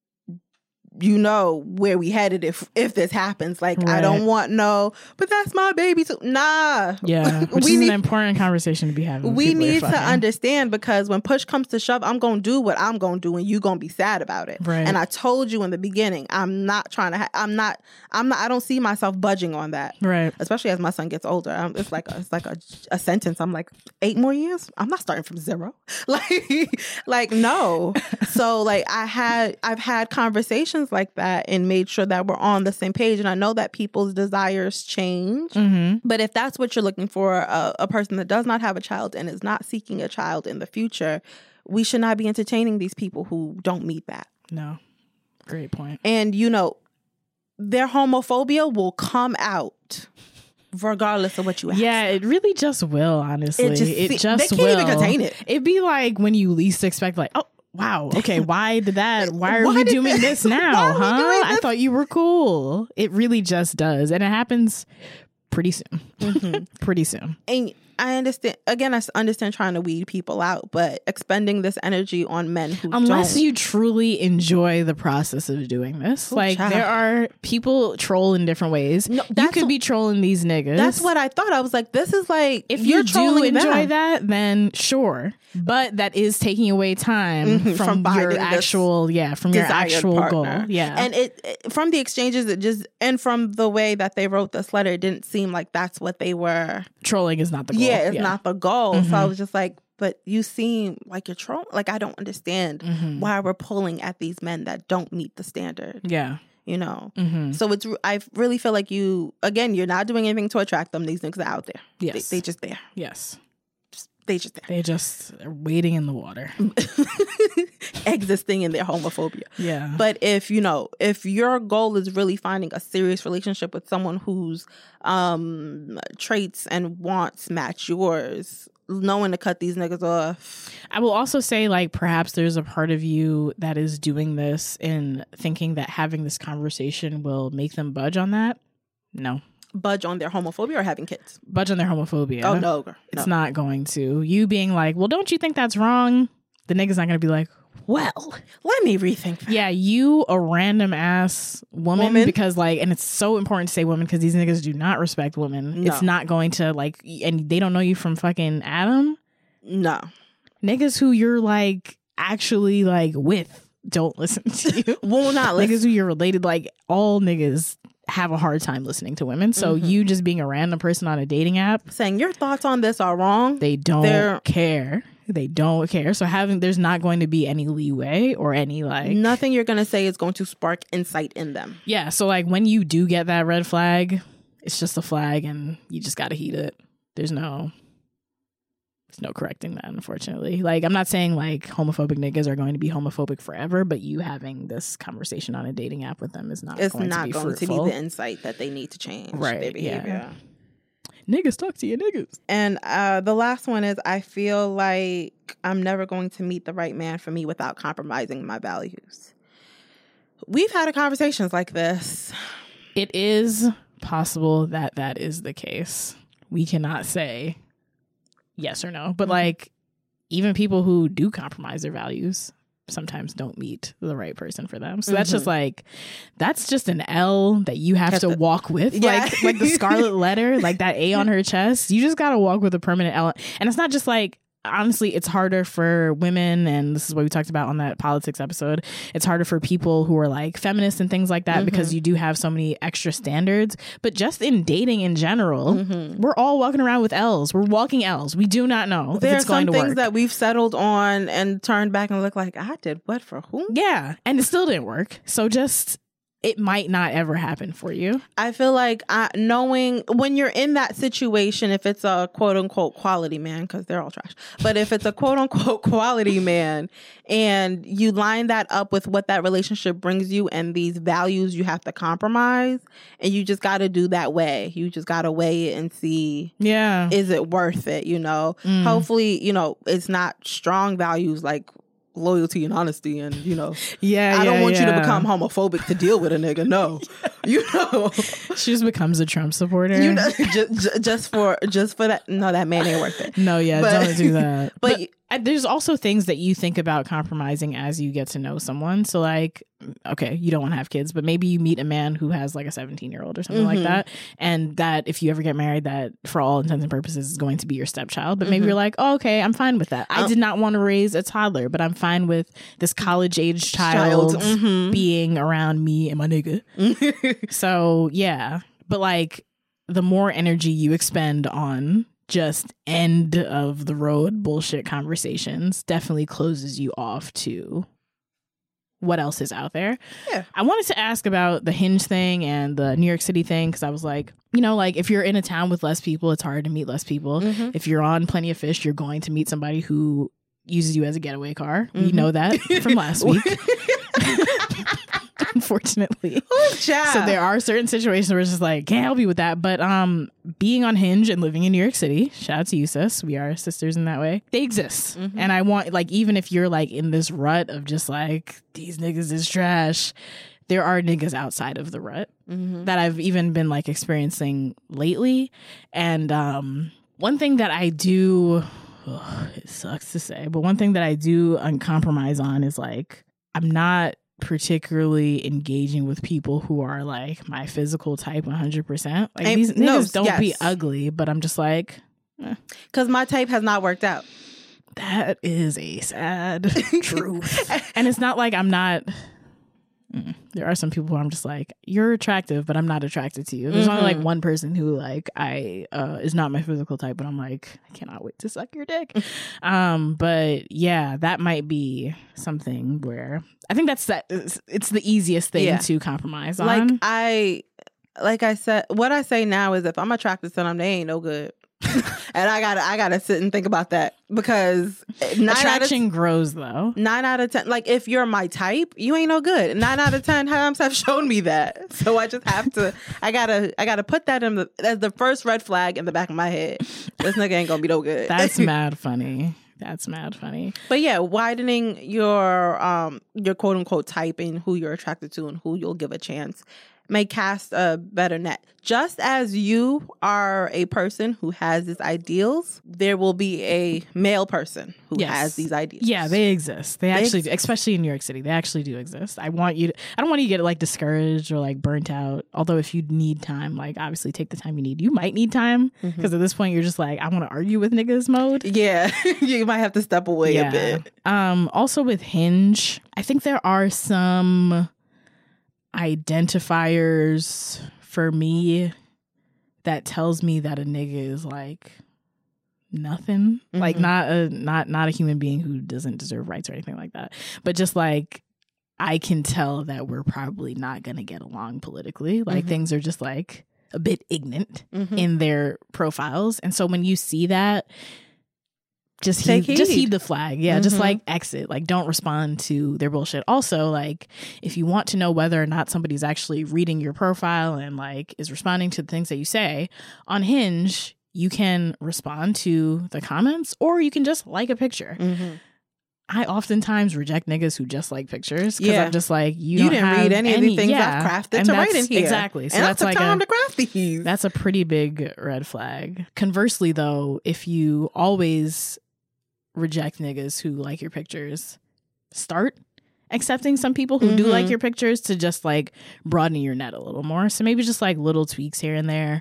where we headed if this happens. Like, right. I don't want but that's my baby too. Nah. Yeah. Which is an important conversation to be having. We need to understand, because when push comes to shove, I'm going to do what I'm going to do and you're going to be sad about it. Right. And I told you in the beginning, I'm not trying to, I don't see myself budging on that. Right. Especially as my son gets older. It's like a sentence. I'm like, 8 more years? I'm not starting from 0. Like no. So like I've had conversations like that and made sure that we're on the same page. And I know that people's desires change, but if that's what you're looking for, a person that does not have a child and is not seeking a child in the future, we should not be entertaining these people who don't meet that. No. Great point. And their homophobia will come out regardless of what you ask. Yeah, it really just will, honestly. It just they can't even contain it. It'd be like when you least expect, like, oh, wow, okay, why are we doing this now, huh? I thought you were cool. It really just does. And it happens pretty soon. Pretty soon. And I understand, again, I understand trying to weed people out, but expending this energy on men who unless you truly enjoy the process of doing this. There are people troll in different ways. No, you could be trolling these niggas. That's what I thought. I was like, this is like, if you do enjoy that, then sure. But that is taking away time from your actual, from your actual partner. Goal. Yeah. And it from the exchanges, and from the way that they wrote this letter, it didn't seem like that's what they were. Trolling is not the goal. Yeah, it's not the goal. So I was just like, but you seem like you're trolling. Like, I don't understand why we're pulling at these men that don't meet the standard. Yeah. So I really feel like you're not doing anything to attract them. These niggas are out there. Yes. They just there. Yes. They just there. They just are wading in the water. Existing in their homophobia. Yeah. But if your goal is really finding a serious relationship with someone whose traits and wants match yours, knowing to cut these niggas off. I will also say, like, perhaps there's a part of you that is doing this and thinking that having this conversation will make them budge on that. No. Budge on their homophobia or having kids? Budge on their homophobia. Oh, no. It's not going to. You being like, well, don't you think that's wrong? The nigga's not going to be like, well, let me rethink that. Yeah, you a random ass woman because and it's so important to say woman because these niggas do not respect women. No. It's not going to and they don't know you from fucking Adam. No. Niggas who you're actually with don't listen to you. Will not listen. Niggas who you're related, all niggas have a hard time listening to women. So you just being a random person on a dating app saying your thoughts on this are wrong, they don't care. They don't care. So there's not going to be any leeway or any like nothing you're going to say is going to spark insight in them. Yeah. So like when you do get that red flag, it's just a flag and you just got to heed it. There's no correcting that, unfortunately. Like, I'm not saying like homophobic niggas are going to be homophobic forever, but you having this conversation on a dating app with them is not going to be fruitful. The insight that they need to change their behavior. Yeah. Niggas, talk to your niggas. And the last one is, I feel like I'm never going to meet the right man for me without compromising my values. We've had conversations like this. It is possible that is the case. We cannot say yes or no, but like even people who do compromise their values sometimes don't meet the right person for them. So that's just like, that's just an L that you have to walk with. Yeah. Like the Scarlet Letter, like that A on her chest. You just got to walk with a permanent L. And it's not just like, honestly, it's harder for women, and this is what we talked about on that politics episode. It's harder for people who are like feminists and things like that because you do have so many extra standards. But just in dating in general, we're all walking around with L's. We're walking L's. We do not know if it's going to work. There are some things that we've settled on and turned back and look like, I did what for whom? Yeah, and it still didn't work. So just, it might not ever happen for you. I feel like knowing when you're in that situation, if it's a quote unquote quality man, because they're all trash, but if it's a quote unquote quality man and you line that up with what that relationship brings you and these values you have to compromise, and you just got to do that way. You just got to weigh it and see, is it worth it? You know, hopefully, you know, it's not strong values like loyalty and honesty and, you know, I don't want you to become homophobic to deal with a nigga. No. You know, she just becomes a Trump supporter, you know, just for that. No, that man ain't worth it. No, don't do that. But there's also things that you think about compromising as you get to know someone. So like, okay, you don't want to have kids, but maybe you meet a man who has like a 17-year-old or something like that. And that if you ever get married, that for all intents and purposes is going to be your stepchild. But maybe you're like, oh, okay, I'm fine with that. I did not want to raise a toddler, but I'm fine with this college age child being around me and my nigga. So yeah, but like the more energy you expend on just end of the road bullshit conversations definitely closes you off to what else is out there. Yeah. I wanted to ask about the Hinge thing and the New York City thing, because I was like, you know, like if you're in a town with less people, it's hard to meet less people. If you're on Plenty of Fish, you're going to meet somebody who uses you as a getaway car. We know that from last week. Unfortunately. So there are certain situations where it's just like, can't help you with that. But being on Hinge and living in New York City, shout out to you, sis. We are sisters in that way. They exist. And I want, like, even if you're like in this rut of just like, these niggas is trash, there are niggas outside of the rut that I've even been like experiencing lately. And one thing that I do, it sucks to say, but one thing that I do uncompromise on is like, I'm not particularly engaging with people who are like my physical type 100%. Like these niggas don't be ugly, but I'm just like, because my type has not worked out. That is a sad truth. And it's not like I'm not. There are some people who I'm just like, you're attractive, but I'm not attracted to you. There's only like one person who like is not my physical type, but I'm like, I cannot wait to suck your dick. But yeah, that might be something where I think it's the easiest thing to compromise on. Like I said, what I say now is if I'm attracted to them, they ain't no good. And I gotta sit and think about that, because attraction grows though. 9 out of 10, like if you're my type, you ain't no good. 9 out of 10 times have shown me that. So I just have to. I gotta put that as the first red flag in the back of my head. This nigga ain't gonna be no good. That's mad funny. That's mad funny. But yeah, widening your quote unquote type and who you're attracted to and who you'll give a chance may cast a better net. Just as you are a person who has these ideals, there will be a male person who has these ideals. Yeah, they exist. They actually do, especially in New York City. They actually do exist. I don't want you to get like discouraged or like burnt out. Although if you need time, like obviously take the time you need. You might need time because at this point you're just like, I want to argue with niggas mode. Yeah, you might have to step away a bit. Also with Hinge, I think there are some identifiers for me, that tells me that a nigga is like nothing. Like not a human being who doesn't deserve rights or anything like that. But just like I can tell that we're probably not gonna get along politically. Like things are just like a bit ignorant in their profiles. And so when you see that, just heed the flag. Yeah, just like exit. Like don't respond to their bullshit. Also, like if you want to know whether or not somebody's actually reading your profile and like is responding to the things that you say, on Hinge, you can respond to the comments or you can just like a picture. I oftentimes reject niggas who just like pictures because I'm just like, you didn't read any of the things I've crafted to write in here. Exactly. So and that's I took like time to craft these. That's a pretty big red flag. Conversely, though, if you always reject niggas who like your pictures, start accepting some people who do like your pictures to just like broaden your net a little more. So maybe just like little tweaks here and there.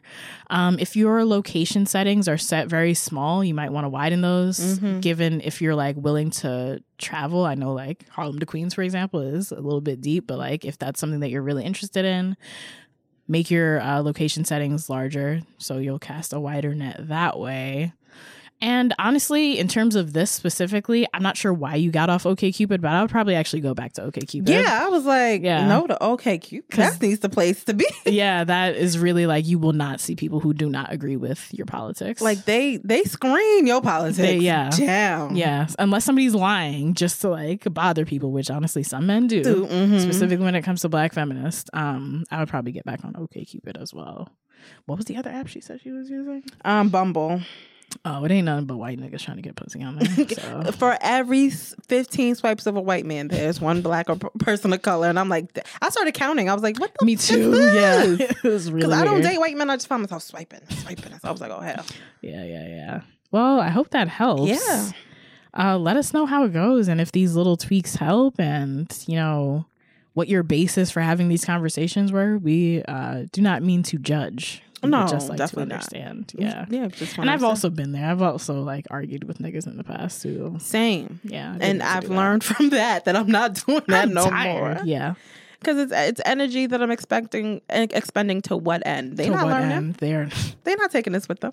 If your location settings are set very small, you might want to widen those, given if you're like willing to travel. I know like Harlem to Queens, for example, is a little bit deep, but like if that's something that you're really interested in, make your location settings larger so you'll cast a wider net that way. And honestly, in terms of this specifically, I'm not sure why you got off OkCupid, but I would probably actually go back to OkCupid. Yeah, I was like, no to OkCupid. That needs the place to be. Yeah, that is really like, you will not see people who do not agree with your politics. Like they screen your politics down. Yeah, unless somebody's lying just to like bother people, which honestly some men do. Specifically when it comes to Black feminists. I would probably get back on OkCupid as well. What was the other app she said she was using? Bumble. Oh, it ain't nothing but white niggas trying to get pussy on there. So. For every 15 swipes of a white man, there's one Black or person of color. And I'm like, I started counting. I was like, what the Me too. Yeah. It was really Because I don't date white men. I just find myself swiping. So I was like, oh, hell. Yeah. Well, I hope that helps. Yeah. Let us know how it goes and if these little tweaks help and, you know, what your basis for having these conversations were. We do not mean to judge. No, just like definitely to understand. Not. Yeah. And I've also been there. I've also like argued with niggas in the past too. Same. Yeah. And I've learned from that I'm not doing that no tired. more. Yeah. Because it's energy that I'm expending to what end? They're not learning. They're not taking this with them.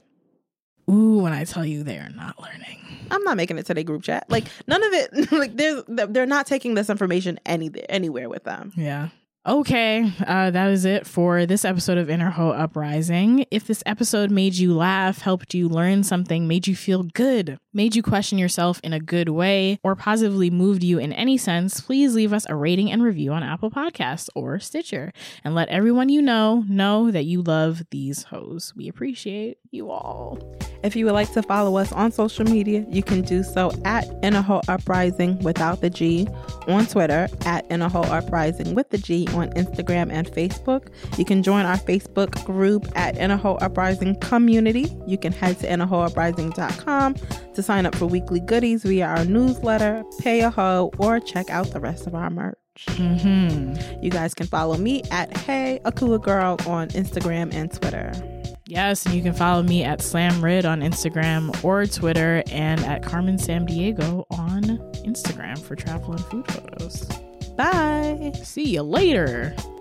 Ooh, when I tell you they are not learning. I'm not making it to their group chat. Like none of it. Like they're not taking this information anywhere with them. Yeah. Okay, that is it for this episode of Inner Hoe Uprising. If this episode made you laugh, helped you learn something, made you feel good, made you question yourself in a good way, or positively moved you in any sense, please leave us a rating and review on Apple Podcasts or Stitcher. And let everyone you know that you love these hoes. We appreciate you all. If you would like to follow us on social media, you can do so at Inner Hoe Uprising without the G, on Twitter at Inner Hoe Uprising with the G, on Instagram and Facebook. You can join our Facebook group at Inner Hoe Uprising Community. You can head to innerhoeuprising.com to sign up for weekly goodies via our newsletter, pay a hoe, or check out the rest of our merch. You guys can follow me at Hey Akua Girl on Instagram and Twitter. Yes, and you can follow me at SlamRid on Instagram or Twitter, and at Carmen Samdiego on Instagram for travel and food photos. Bye. See you later.